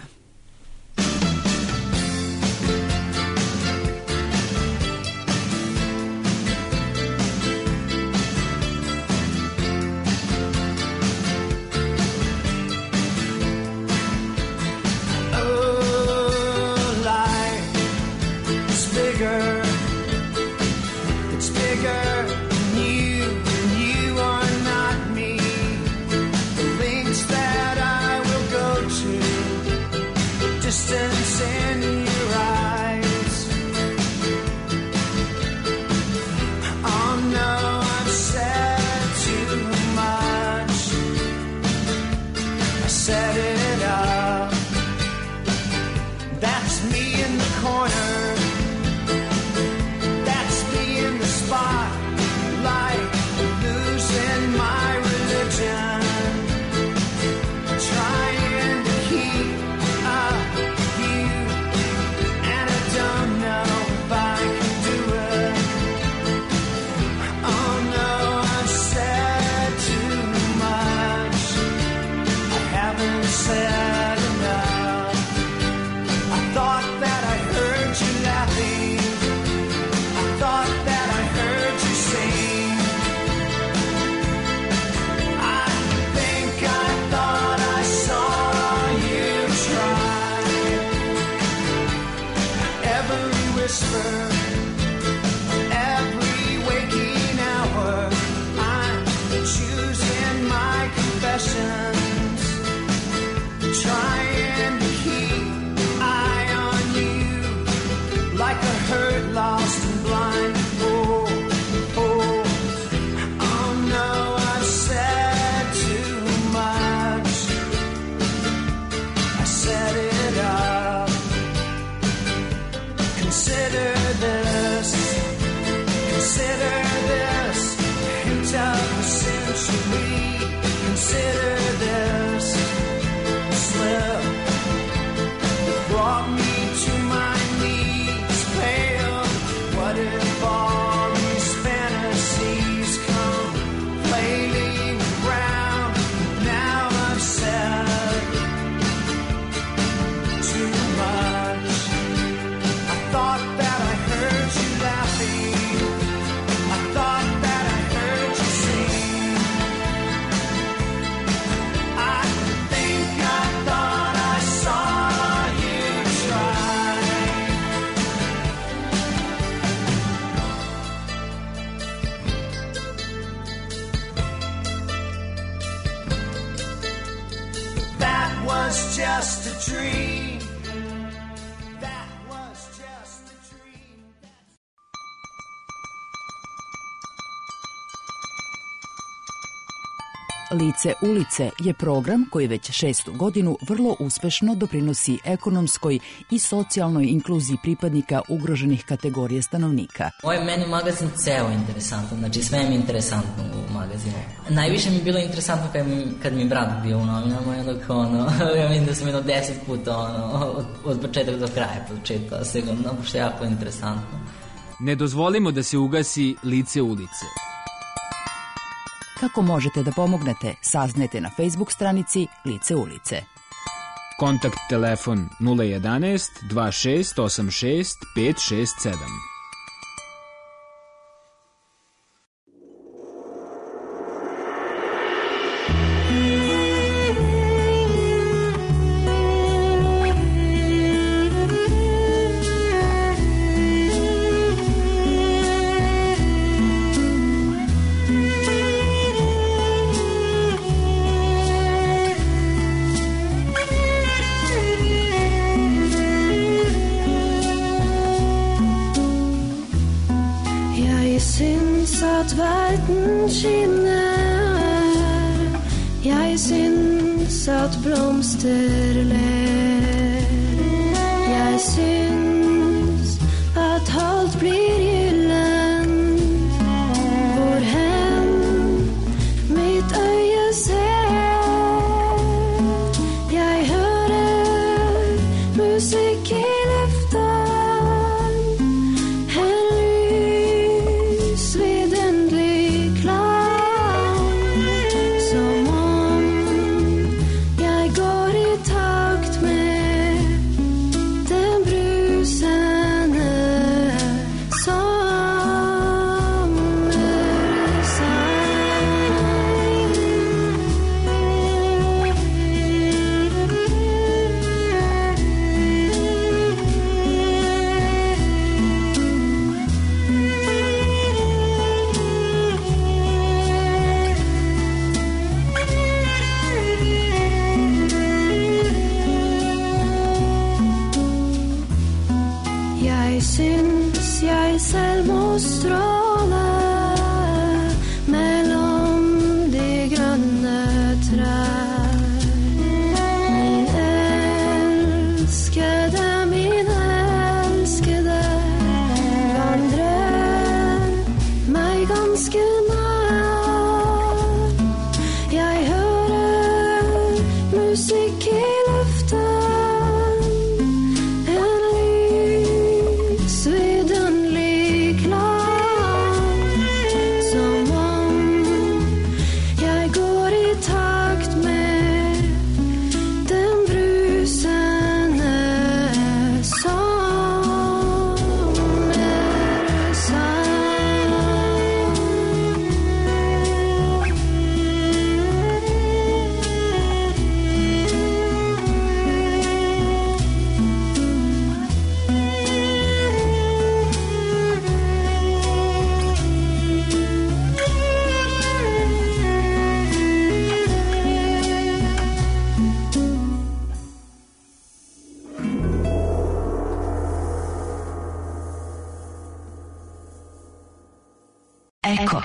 Said enough. I thought that I heard you Lice ulice je program koji već šestu godinu vrlo uspešno doprinosi ekonomskoj i socijalnoj inkluziji pripadnika ugroženih kategorija stanovnika. Ovaj meni magazin ceo interesantan, znači sve mi je interesantno u magazinu. Najviše mi je bilo interesantno kad mi, kad mi brat bio u novinama i onda kao ono, ja vidim da sam jedno deset puta ono, od, od početka do kraja pročitao sve, ono, što je jako interesantno. Ne dozvolimo da se ugasi Lice ulice. Kako možete da pomognete, saznajte na Facebook stranici Lice ulice. Kontakt telefon nula jedanaest dva šest osam šest pet šest sedam. Verden skinner, jeg syns at blomster ler. Jeg syns at alt blir gyllent, hvorhen mitt øye ser. Jeg hører musikk i luften, en lys vidunderlig klang, som om jeg går i takt med den brusende Jeg syns jeg selv må stråle mellom de grønne trær. Min elskede, min elskede, vandrer meg ganske nær. Jeg hører musikk i luften, Eko.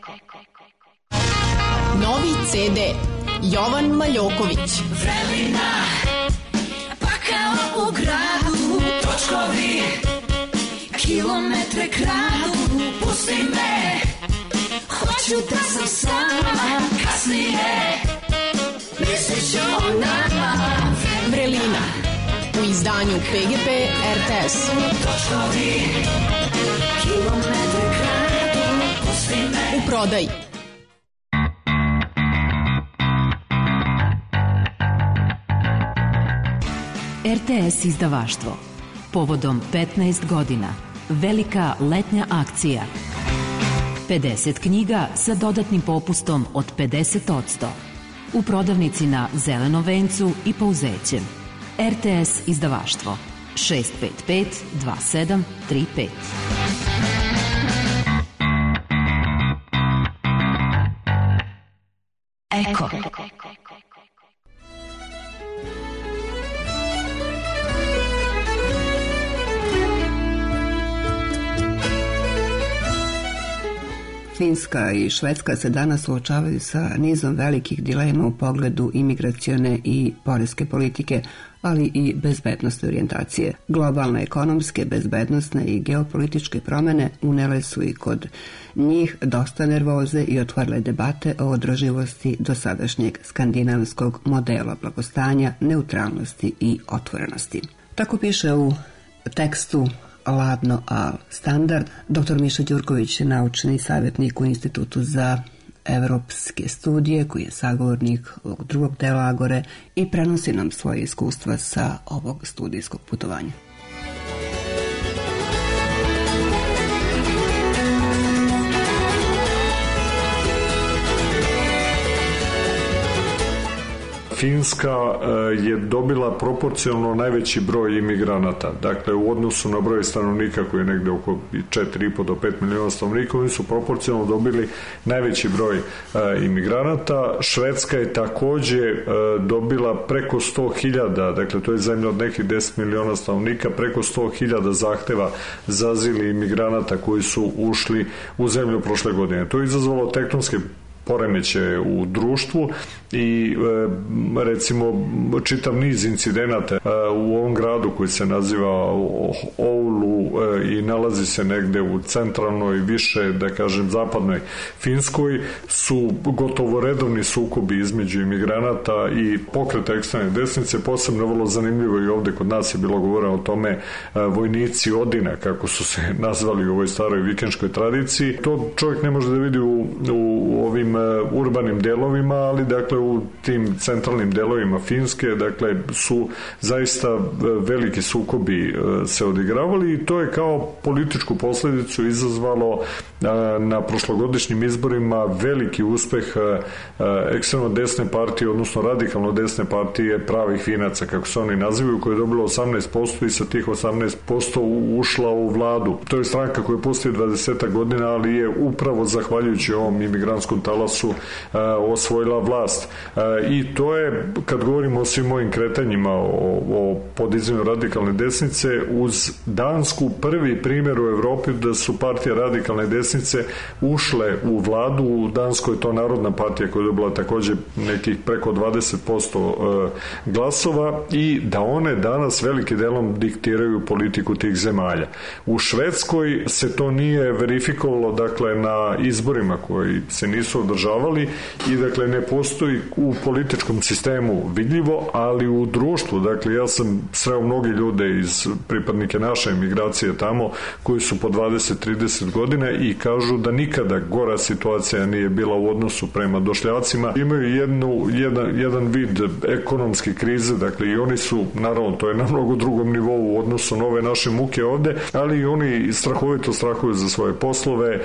Novi ce de Jovan Maljoković. Vremena, pa kao u gradu, točkovi, kilometre kradu, pusti me, hoću da sam sama, kasnije, mislit ću o nama. Vrelina, u izdanju P G P R T S. Točkovi, kilometre kradu, pusti me. U prodaji. R T S izdavaštvo. Povodom petnaest godina. Velika letnja akcija. pedeset knjiga sa dodatnim popustom od pedeset posto. U prodavnici na Zelenom vencu i Pouzećem. R T S izdavaštvo. šest pet pet dva sedam tri pet. Eko. Finska i Švedska se danas suočavaju sa nizom velikih dilema u pogledu imigracione i poreske politike, ali i bezbednostne orijentacije. Globalne ekonomske, bezbednostne i geopolitičke promene unele su i kod njih dosta nervoze i otvorile debate o održivosti dosadašnjeg skandinavskog modela blagostanja, neutralnosti i otvorenosti. Tako piše u tekstu Ladno al standard doktor Miša Đurković, naučni savjetnik u Institutu za evropske studije, koji je sagovornik ovog drugog dela Agore i prenosi nam svoje iskustva sa ovog studijskog putovanja. Finska je dobila proporcionalno najveći broj imigranata. Dakle, u odnosu na broj stanovnika koji je negde oko četiri i po do pet miliona stanovnika, oni su proporcionalno dobili najveći broj imigranata. Švedska je takođe dobila preko sto hiljada, dakle to je zemlja od nekih deset miliona stanovnika, preko sto hiljada zahteva za azil imigranata koji su ušli u zemlju prošle godine. To je izazvalo tektonske poremeće u društvu i recimo čitav niz incidenata u ovom gradu koji se naziva Oulu i nalazi se negde u centralnoj, više da kažem zapadnoj Finskoj, su gotovo redovni sukobi između imigranata i pokreta ekstremne desnice. Posebno vrlo zanimljivo i ovde kod nas je bilo govora o tome vojnici Odina, kako su se nazvali u ovoj staroj vikenškoj tradiciji. To čovjek ne može da vidi u, u ovim urbanim delovima, ali dakle u tim centralnim delovima Finske, dakle su zaista veliki sukobi se odigravali i to je kao političku posledicu izazvalo na prošlogodišnjim izborima veliki uspeh ekstremno desne partije, odnosno radikalno desne partije pravih Finaca, kako se oni nazivaju, koja je dobila osamnaest posto i sa tih osamnaest posto ušla u vladu. To je stranka koja postoji dvadeset godina, ali je upravo zahvaljujući ovom imigrantskom talasu osvojila vlast. I to je, kad govorimo o svim mojim kretanjima o, o podizanju radikalne desnice, uz Dansku prvi primjer u Evropi da su partije radikalne desnice ušle u vladu. U Danskoj je to Narodna partija koja je dobila takođe nekih preko dvadeset posto glasova i da one danas velikim delom diktiraju politiku tih zemalja. U Švedskoj se to nije verifikovalo, dakle, na izborima koji se nisu održavali i dakle ne postoji u političkom sistemu vidljivo, ali u društvu, dakle ja sam sreo mnogi ljude iz pripadnike naše emigracije tamo koji su po dvadeset trideset godina i kažu da nikada gora situacija nije bila u odnosu prema došljacima. Imaju jednu, jedan, jedan vid ekonomske krize, dakle i oni su, naravno to je na mnogo drugom nivou u odnosu na ove naše muke ovde, ali i oni strahovito strahuju za svoje poslove,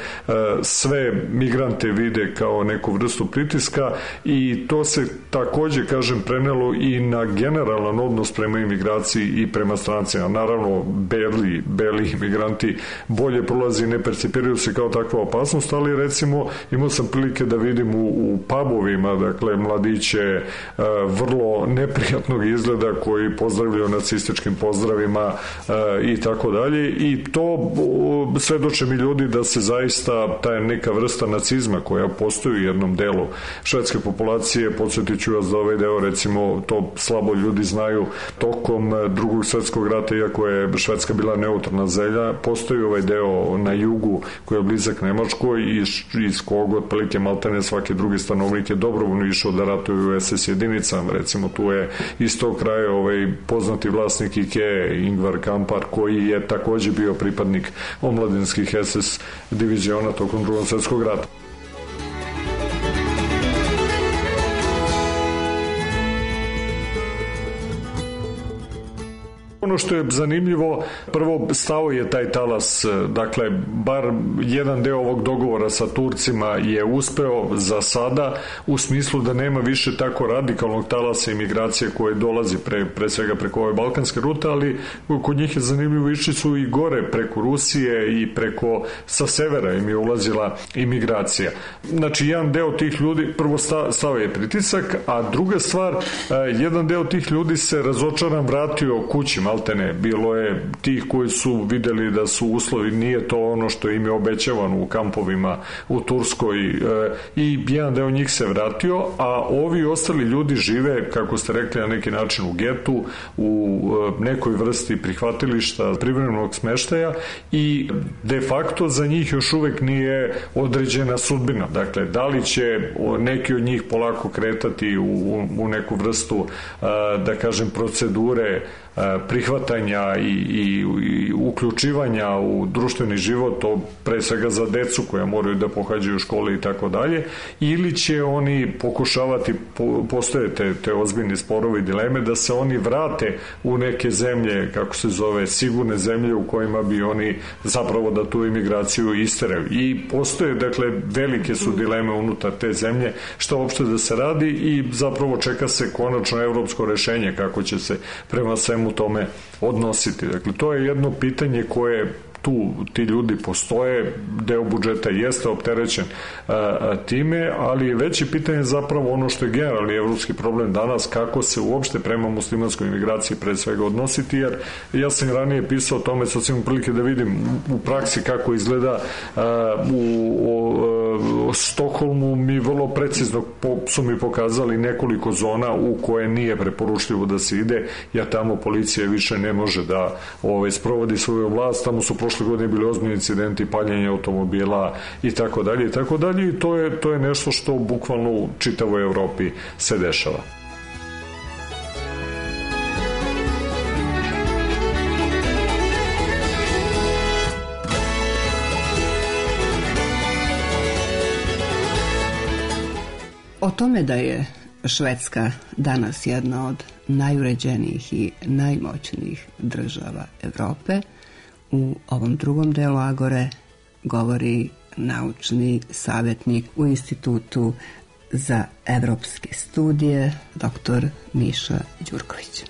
sve migrante vide kao neku vrstu pritiska i to se takođe, kažem, prenelo i na generalan odnos prema imigraciji i prema strancima. Naravno, beli, beli imigranti bolje prolazi i ne percipiraju se kao takva opasnost, ali recimo imao sam prilike da vidim u, u pubovima, dakle, mladiće uh, vrlo neprijatnog izgleda koji pozdravljaju nacističkim pozdravima uh, i tako dalje i to uh, svedoče mi ljudi da se zaista ta neka vrsta nacizma koja postoji u jednom delu švedske populacije, podsjetit ću vas da ovaj deo, recimo, to slabo ljudi znaju, tokom drugog svetskog rata, iako je Švedska bila neutralna zemlja, postoji ovaj deo na jugu koji je blizak Nemačkoj i iz kog otprilike maltene svaki drugi stanovnik je dobrovoljno išao da ratuju u es es jedinicama. Recimo tu je iz tog kraja ovaj poznati vlasnik Ikea, Ingvar Kamprad, koji je takođe bio pripadnik omladinskih es es diviziona tokom drugog svetskog rata. Ono što je zanimljivo, prvo stao je taj talas, dakle, bar jedan deo ovog dogovora sa Turcima je uspeo za sada, u smislu da nema više tako radikalnog talasa imigracije koje dolazi pre, pre svega preko ove balkanske rute, ali kod njih je zanimljivo, išli su i gore preko Rusije i preko sa severa im je ulazila imigracija. Znači, jedan deo tih ljudi, prvo stao je pritisak, a druga stvar, jedan deo tih ljudi se razočaran vratio kući, malo maltene, bilo je tih koji su videli da su uslovi, nije to ono što im je obećavano u kampovima u Turskoj i jedan deo njih se vratio, a ovi ostali ljudi žive, kako ste rekli, na neki način u getu, u nekoj vrsti prihvatilišta, privremenog smeštaja i de facto za njih još uvek nije određena sudbina. Dakle, da li će neki od njih polako kretati u, u neku vrstu, da kažem, procedure prihvatanja i, i, i uključivanja u društveni život, to pre svega za decu koja moraju da pohađaju škole i tako dalje, ili će oni pokušavati, postoje te, te ozbiljni sporovi i dileme, da se oni vrate u neke zemlje, kako se zove, sigurne zemlje u kojima bi oni zapravo da tu imigraciju isteraju. I postoje, dakle, velike su dileme unutar te zemlje, što uopšte da se radi i zapravo čeka se konačno evropsko rešenje kako će se prema svemu u tome odnositi. Dakle, to je jedno pitanje koje tu ti ljudi postoje, deo budžeta jeste opterećen a, a, time, ali veće pitanje je zapravo ono što je generalni evropski problem danas, kako se uopšte prema muslimanskoj imigraciji pre svega odnositi, jer ja sam ranije pisao o tome, sad sam prilike da vidim u praksi kako izgleda a, u o, o, Stokholmu, mi vrlo precizno po, su mi pokazali nekoliko zona u koje nije preporučljivo da se ide, jer tamo policija više ne može da ove, sprovodi svoju vlast, tamo su prošle godine bili ozbiljni incidenti, paljenje automobila i tako dalje i tako dalje i to je, to je nešto što bukvalno u čitavoj Evropi se dešava. O tome da je Švedska danas jedna od najuređenijih i najmoćnijih država Evrope, u ovom drugom delu Agore govori naučni savjetnik u Institutu za evropske studije, doktor Miša Đurković.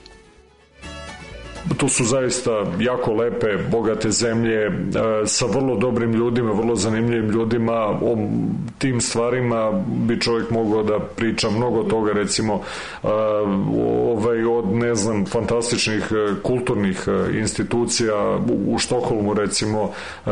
To su zaista jako lepe, bogate zemlje sa vrlo dobrim ljudima, vrlo zanimljivim ljudima. O tim stvarima bi čovjek mogao da priča mnogo toga, recimo ovaj, od, ne znam, fantastičnih kulturnih institucija u Štokholmu, recimo,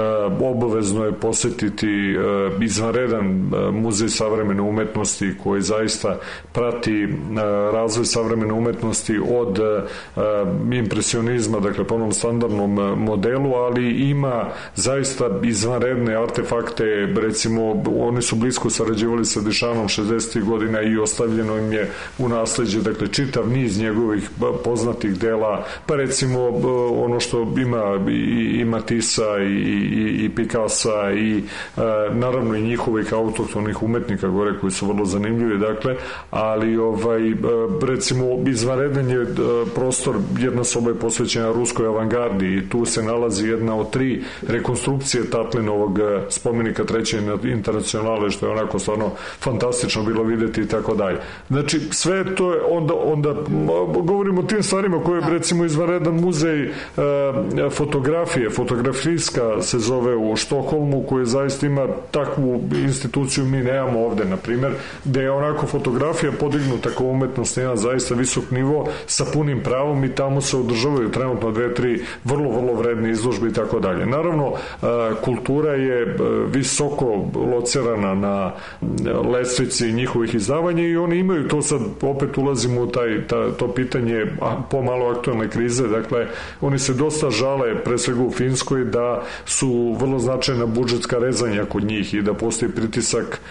obavezno je posetiti izvanredan muzej savremene umetnosti koji zaista prati razvoj savremene umetnosti od impresionizma, dakle po onom standardnom modelu, ali ima zaista izvanredne artefakte, recimo oni su blisko sarađivali sa Dišanom šezdesetih godina i ostavljeno im je u nasleđe, dakle čitav niz njegovih poznatih dela, pa recimo ono što ima i, i Matissa i, i, i Picassa i naravno i njihovih autohtonih umetnika gore koji su vrlo zanimljivi, dakle, ali ovaj, recimo izvanredan je prostor, jedna soba je posvećena ruskoj avangardi i tu se nalazi jedna od tri rekonstrukcije Tatlinovog spomenika treće internacionale, što je onako stvarno fantastično bilo videti i tako dalje. Znači, sve to je, onda, onda govorimo o tim stvarima koje je recimo izvanredan muzej e, fotografije, fotografijska se zove u Štokholmu, koji zaista ima takvu instituciju mi nemamo ovde, na primjer, gde je onako fotografija podignuta kao umetnost na jedan zaista visok nivo sa punim pravom i tamo se održavaju trenutno dve, tri vrlo, vrlo vredne izložbe i tako dalje. Naravno, kultura je visoko locirana na lestvici njihovih izdavanja i oni imaju to, sad opet ulazimo u taj, ta, to pitanje pomalo aktualne krize, dakle, oni se dosta žale, pre svega u Finskoj, da su vrlo značajna budžetska rezanja kod njih i da postoji pritisak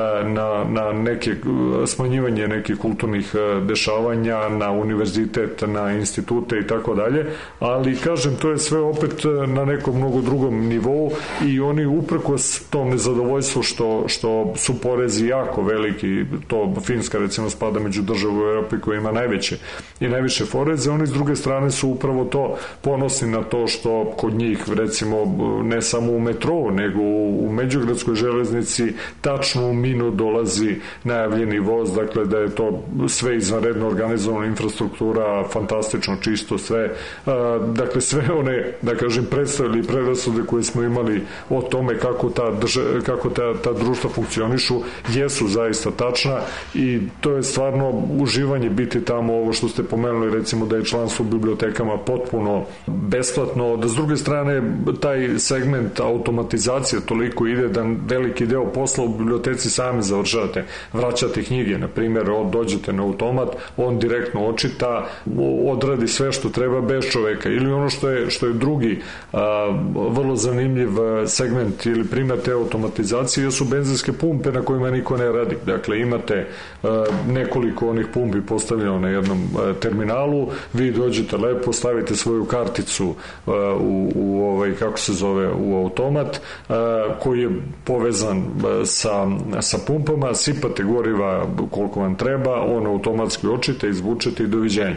na, na neke smanjivanje nekih kulturnih dešavanja, na univerzitet, na institute i tako dalje, ali kažem, to je sve opet na nekom mnogo drugom nivou i oni uprkos tom nezadovoljstvu što, što su porezi jako veliki, to Finska recimo spada među državu u Evropi koja ima najveće i najviše poreze, oni s druge strane su upravo to ponosni na to što kod njih recimo ne samo u metrou nego u Međugradskoj železnici tačno u minut dolazi najavljeni voz, dakle da je to sve izvanredno organizovana infrastruktura, fantastično čisto sve dakle sve one, da kažem, predstave ili predrasude koje smo imali o tome kako ta, drža, kako ta, ta društva funkcionišu jesu zaista tačna i to je stvarno uživanje biti tamo. Ovo što ste pomenuli, recimo da je članstvo u bibliotekama potpuno besplatno, da s druge strane taj segment automatizacije toliko ide da veliki deo posla u biblioteci sami završavate, vraćate knjige, na primjer dođete na automat, on direktno očita, odradi sve što treba bez čoveka. Ili ono što je, što je drugi a, vrlo zanimljiv segment ili primjer te automatizacije su benzinske pumpe na kojima niko ne radi. Dakle, imate a, nekoliko onih pumpi postavljeno na jednom a, terminalu, vi dođete lepo, stavite svoju karticu a, u, u ovaj, kako se zove, u automat a, koji je povezan a, sa, sa pumpama, sipate goriva koliko vam treba, on automatski očite, izvučete i doviđenja.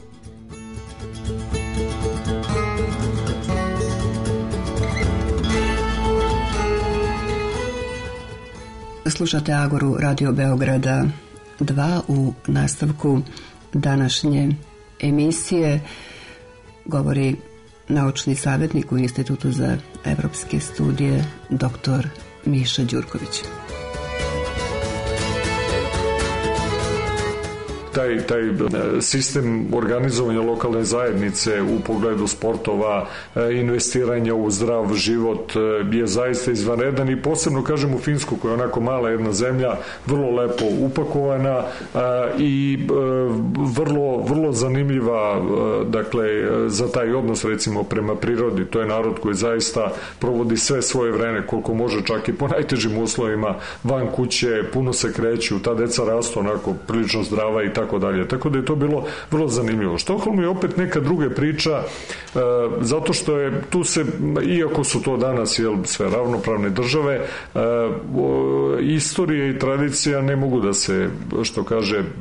Slušate Agoru Radio Beograda dva. U nastavku današnje emisije govori naučni savjetnik u Institutu za evropske studije doktor Miša Đurković. Taj, taj sistem organizovanja lokalne zajednice u pogledu sportova, investiranja u zdrav život je zaista izvanredan i posebno, kažem, u Finsku, koja je onako mala jedna zemlja, vrlo lepo upakovana i vrlo, vrlo zanimljiva, dakle, za taj odnos, recimo, prema prirodi. To je narod koji zaista provodi sve svoje vreme koliko može, čak i po najtežim uslovima, van kuće, puno se kreću, ta deca rastu onako prilično zdrava i tako tako dalje. Tako da je to bilo vrlo zanimljivo. Štokholm je opet neka druga priča, e, zato što je tu se, iako su to danas jel, sve ravnopravne države, e, o, istorija i tradicija ne mogu da se, što kaže, e,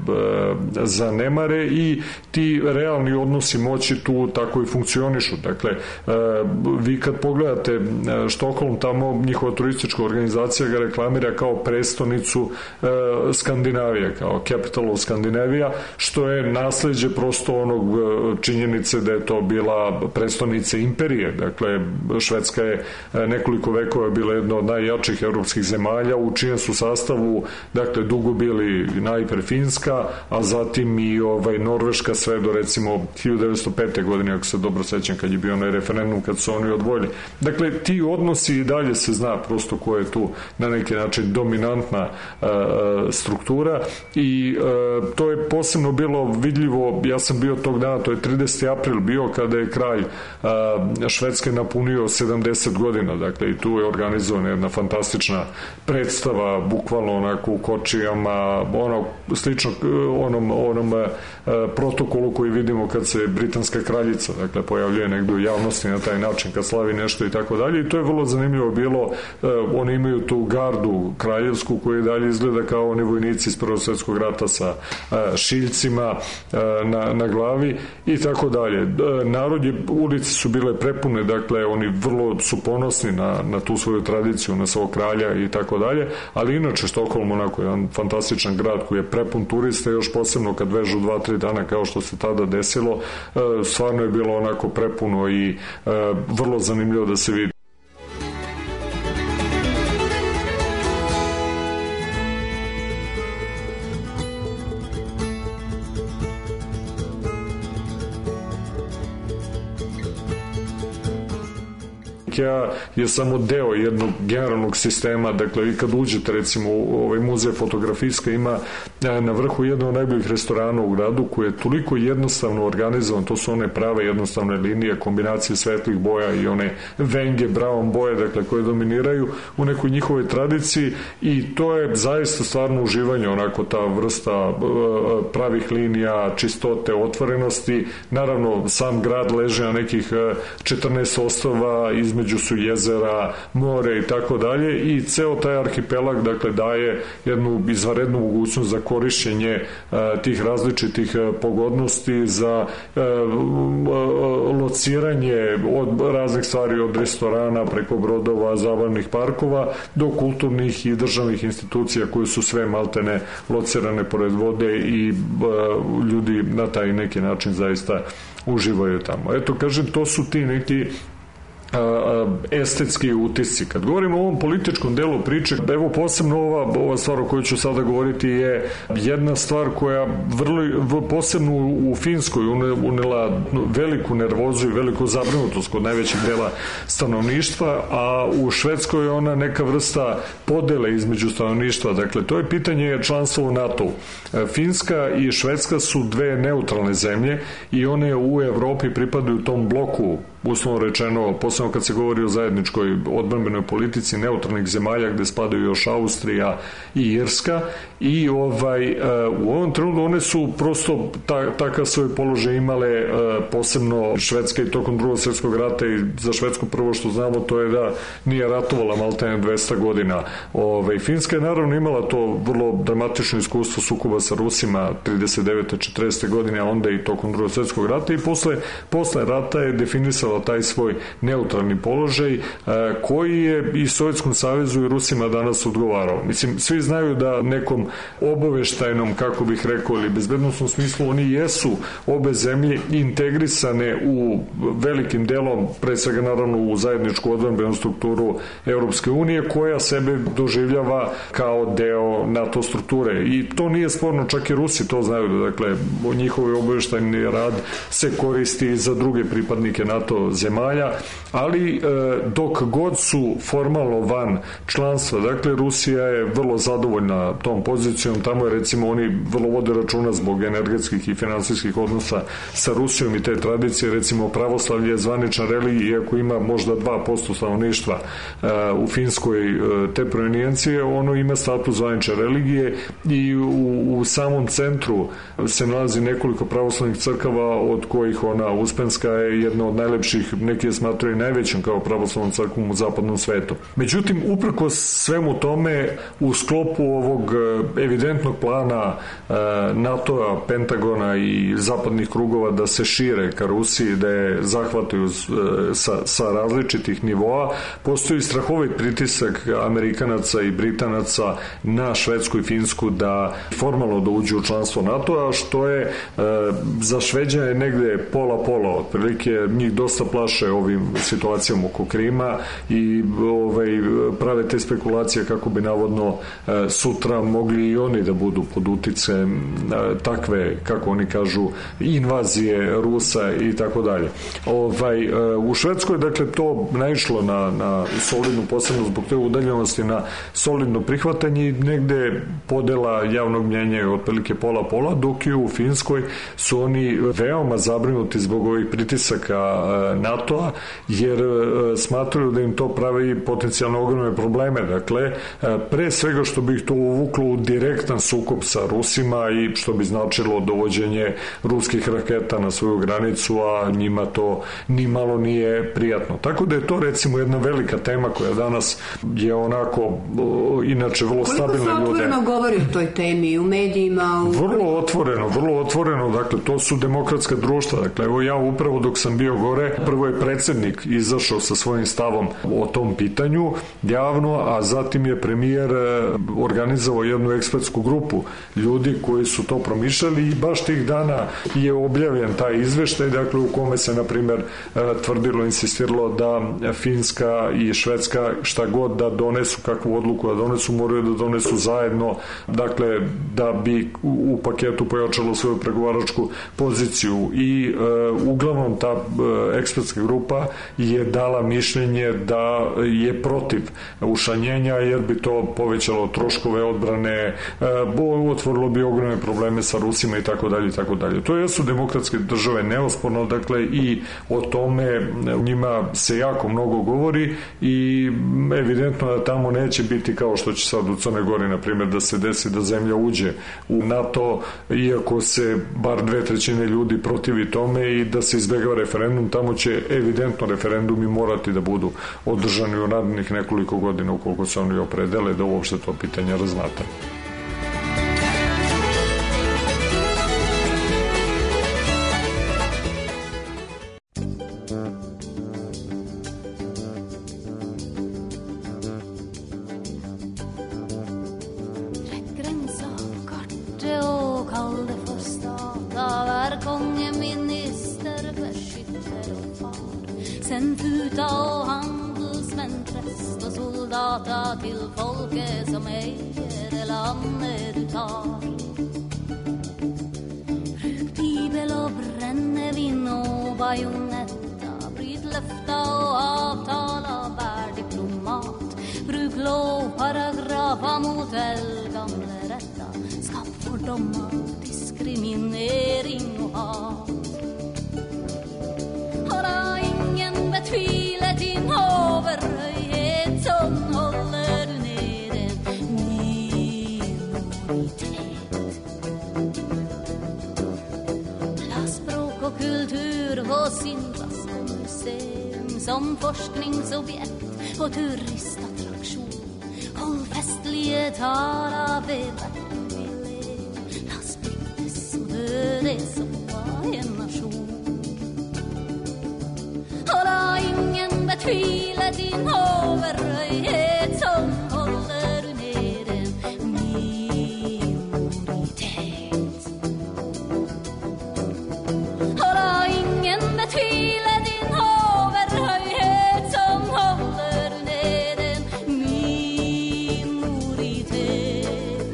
zanemare i ti realni odnosi moći tu tako i funkcionišu. Dakle, e, vi kad pogledate Štokholm, tamo njihova turistička organizacija ga reklamira kao prestonicu e, Skandinavije, kao capital of Scandinavia, što je nasleđe prosto onog činjenice da je to bila prestonica imperije. Dakle, Švedska je nekoliko vekova bila jedna od najjačih evropskih zemalja, u čijem su sastavu, dakle, dugo bili najpre Finska, a zatim i ovaj, Norveška sve do recimo hiljadu devetsto pete. godine, ako se dobro sećam, kad je bio onaj referendum, kad su oni odvojili. Dakle, ti odnosi i dalje se zna prosto ko je tu na neki način dominantna uh, struktura i uh, to je posebno bilo vidljivo. Ja sam bio tog dana, to je trideseti april bio, kada je kralj uh, Švedske napunio sedamdeset godina, dakle, i tu je organizovana jedna fantastična predstava, bukvalno onako u kočijama, ono, slično onom, onom uh, protokolu koji vidimo kad se britanska kraljica, dakle, pojavljuje negdje u javnosti na taj način, kad slavi nešto i tako dalje, i to je vrlo zanimljivo bilo. Uh, oni imaju tu gardu kraljevsku koji dalje izgleda kao oni vojnici iz Prvog svjetskog rata sa uh, šiljcima uh, na, na glavi i tako dalje. Uh, narod je, ulice su bile prepune, dakle, oni vrlo su ponosni na, na tu svoju tradiciju, na svog kralja i tako dalje, ali inače Štokholm onako je jedan fantastičan grad koji je prepun turista, još posebno kad vežu dva, tri dana kao što se tada desilo, uh, stvarno je bilo onako prepuno i uh, vrlo zanimljivo da se vidi. Je samo deo jednog generalnog sistema. Dakle, vi kad uđete recimo u ovaj muzej fotografijska, ima na vrhu jedno od najboljih restorana u gradu koji je toliko jednostavno organizovan, to su one prave jednostavne linije, kombinacije svetlih boja i one venge, brown boje, dakle, koje dominiraju u nekoj njihovoj tradiciji, i to je zaista stvarno uživanje, onako ta vrsta pravih linija, čistote, otvorenosti. Naravno, sam grad leže na nekih četrnaest ostrva, između su jezera, more i tako dalje, i ceo taj arhipelag, dakle, daje jednu izvanrednu mogućnost za korišćenje tih različitih pogodnosti, za lociranje od raznih stvari, od restorana preko brodova, zabavnih parkova do kulturnih i državnih institucija koje su sve maltene locirane pored vode i ljudi na taj neki način zaista uživaju tamo. Eto, kažem, to su ti neki estetski utisci. Kad govorimo o ovom političkom delu priče, evo posebno ova, ova stvar o kojoj ću sada govoriti je jedna stvar koja vrlo, posebno u Finskoj unela veliku nervozu i veliku zabrinutost kod najvećeg dela stanovništva, a u Švedskoj je ona neka vrsta podele između stanovništva. Dakle, to je pitanje članstva u NATO. Finska i Švedska su dve neutralne zemlje i one u Evropi pripadaju tom bloku, uslovno rečeno, posebno kad se govori o zajedničkoj odbrambenoj politici neutralnih zemalja gde spadaju još Austrija i Irska, i ovaj, u ovom trenutku one su prosto ta, takav svoj položaj imale, posebno Švedska i tokom drugog svjetskog rata, i za Švedsku prvo što znamo to je da nije ratovala maltene dvesta godina. Ovaj, Finska je naravno imala to vrlo dramatično iskustvo sukoba sa Rusima trideset devete četrdesete godine, a onda i tokom drugog svjetskog rata, i posle, posle rata je definisala taj svoj neutralni položaj koji je i Sovjetskom savezu i Rusima danas odgovarao. Mislim, svi znaju da nekom obaveštajnom, kako bih rekao, ili bezbednostnom smislu, oni jesu obe zemlje integrisane u velikim delom, pre svega naravno u zajedničku odbrambenu strukturu Europske unije, koja sebe doživljava kao deo NATO strukture. I to nije sporno, čak i Rusi to znaju, da dakle njihovi obaveštajni rad se koristi za druge pripadnike NATO zemalja, ali e, dok god su formalno van članstva, dakle Rusija je vrlo zadovoljna tom pozicijom. Tamo je, recimo, oni vrlo vode računa zbog energetskih i finansijskih odnosa sa Rusijom i te tradicije. Recimo, pravoslavlje je zvanična religija, iako ima možda dva posto stanovništva e, u Finskoj e, te provenijencije, ono ima status zvanične religije i u, u samom centru se nalazi nekoliko pravoslavnih crkava, od kojih ona Uspenska je jedna od najlepših, neki je smatraju najvećom kao pravoslavnom crkvom u zapadnom svetu. Međutim, uprkos svemu tome, u sklopu ovog evidentnog plana e, NATO-a, Pentagona i zapadnih krugova da se šire ka Rusiji, da je zahvataju e, sa, sa različitih nivoa, postoji strahovit pritisak Amerikanaca i Britanaca na Švedsku i Finsku da formalno da uđu u članstvo NATO-a, što je e, za Šveđane negde pola-pola, otprilike njih dosta plaše ovim situacijom oko Krima i ovaj, prave te spekulacije kako bi navodno e, sutra mogli i oni da budu pod uticajem e, takve, kako oni kažu, invazije Rusa i tako dalje. Ovaj, e, u Švedskoj, dakle, to naišlo na, na solidnu, posebno zbog te udaljenosti, na solidno prihvatanje i negde podela javnog mnjenja je otprilike pola-pola, dok je u Finskoj su oni veoma zabrinuti zbog ovih pritisaka NATO-a, jer smatruju da im to pravi potencijalno ogromne probleme. Dakle, pre svega što bi ih to uvuklo u direktan sukob sa Rusima i što bi značilo dovođenje ruskih raketa na svoju granicu, a njima to ni malo nije prijatno. Tako da je to, recimo, jedna velika tema koja danas je onako inače vrlo stabilna ljude. Koliko se otvoreno govori o toj temi u medijima? U... Vrlo otvoreno, vrlo otvoreno, dakle, to su demokratska društva. Dakle, evo ja upravo dok sam bio gore, prvo je predsjednik izašao sa svojim stavom o tom pitanju javno, a zatim je premijer organizovao jednu ekspertsku grupu ljudi koji su to promišljali i baš tih dana je objavljen taj izveštaj, dakle, u kome se, na primjer, tvrdilo, insistiralo da Finska i Švedska šta god da donesu, kakvu odluku da donesu, moraju da donesu zajedno, dakle, da bi u paketu pojačalo svoju pregovaračku poziciju i e, uglavnom ta e, ekspertska grupa je dala mišljenje da je protiv ušanjenja, jer bi to povećalo troškove odbrane, e, otvorilo bi ogromne probleme sa Rusima i tako dalje i tako dalje. To jesu demokratske države, neosporno, dakle, i o tome u njima se jako mnogo govori i evidentno da tamo neće biti kao što će sad u Crnoj Gori, na primjer, da se desi da zemlja uđe u NATO, iako se bar dve trećine ljudi protivi tome i da se izbegava referendum, tamo će evidentno referendumi morati da budu održani u narednih nekoliko godina ukoliko se oni opredele da uopšte to pitanje razmatra. utav handelsmän, präst och soldater till folket som äger det landet du tar. Bruk bibel och brännevin och bajonetta, bryt löfta och avtala, vär diplomat. Bruk lovparagrafa mot eldgamle rätta, skap fördomar, diskriminering och hat. Hålla ingen betvivla din överhöjhet, som håller du ner en minoritet. La språk och kultur få sin plats på museum, som forskningsobjekt och turistattraktion. Håll festlige tala vid vart jubileum, la sprickes och dödes som var en nation. Hålla ingen betvivla din överhöjhet, som håller du ner en minoritet. Hålla ingen betvivla din överhöjhet, som håller du ner en minoritet.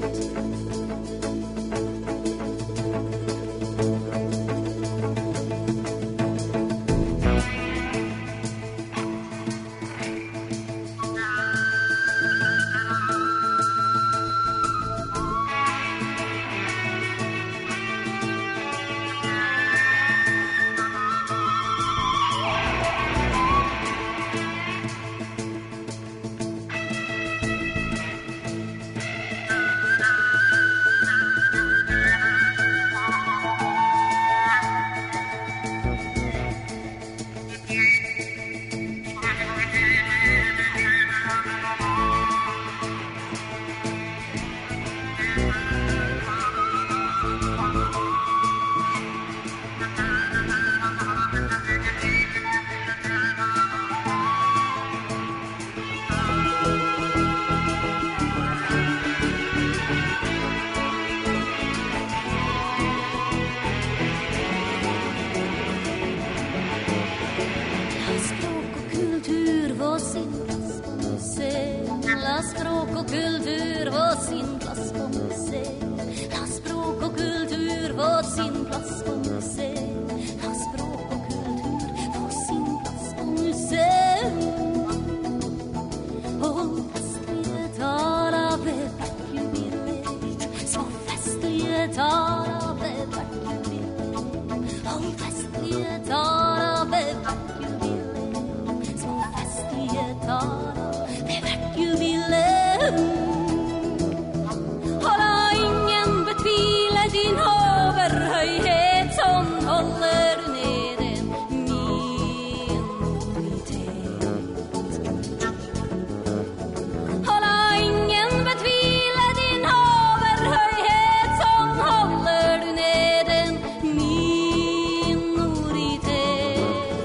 La språk och kultur var sin plats på museum. La språk och kultur var sin plats på museum. La språk och kultur var sin plats på museum. Och festlige tala vid vart jubileum, så festlige tala vid vart jubileum. Och festlige tala vid vart jubileum, så festlige tala vid vart jubileum. Hålla ingen betvivla din överhöjhet, som håller du ner en minoritet. Hålla ingen betvivla din överhöjhet, som håller du ner en minoritet.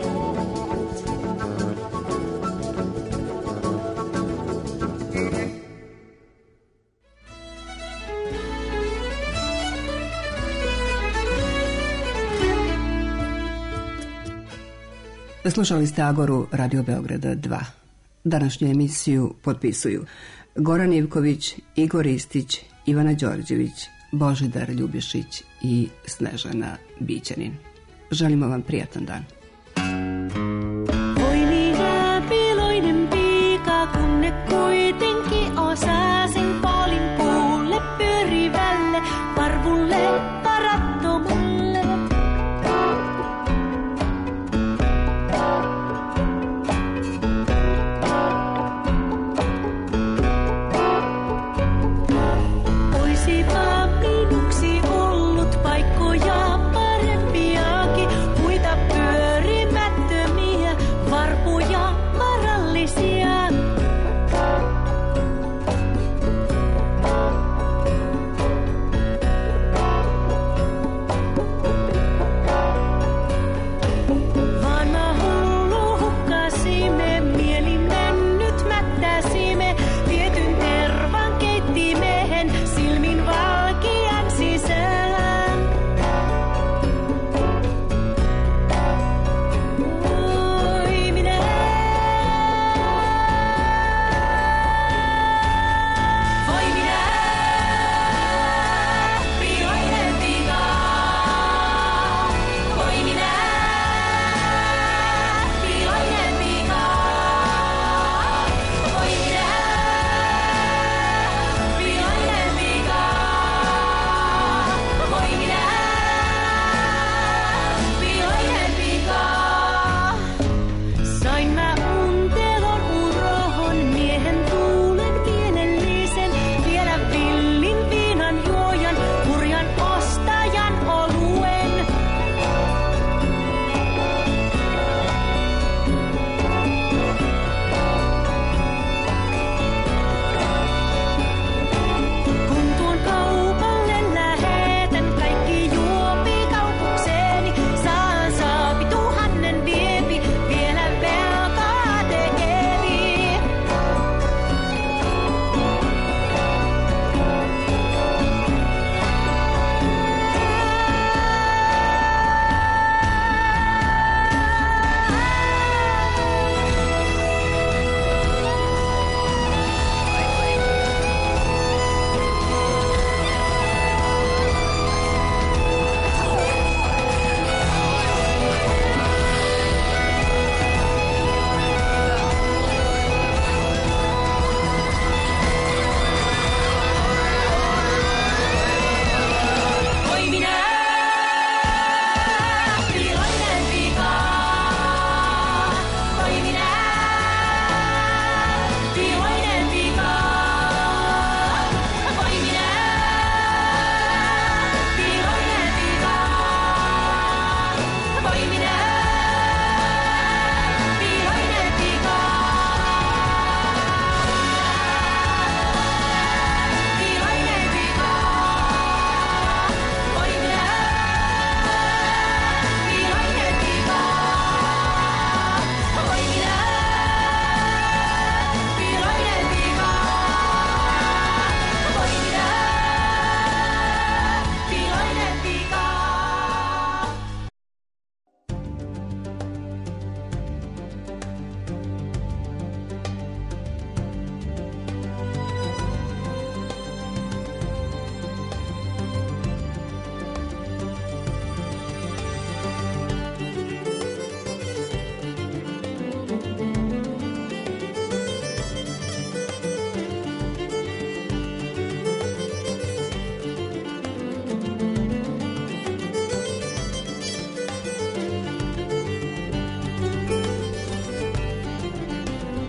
Slušali ste Agoru Radio Beograda dva. Današnju emisiju potpisuju Goran Ivković, Igor Istić, Ivana Đorđević, Božidar Ljubišić i Snežana Bićanin. Želimo vam prijatan dan. Voi niin läpiloinen piika, kun ne kuitenkin osaa sen polin puulle pyörivälle parvulle varattomulle. Oisipa minuksi ollut paikkoja parempiakin, muita pyöriä.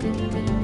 Thank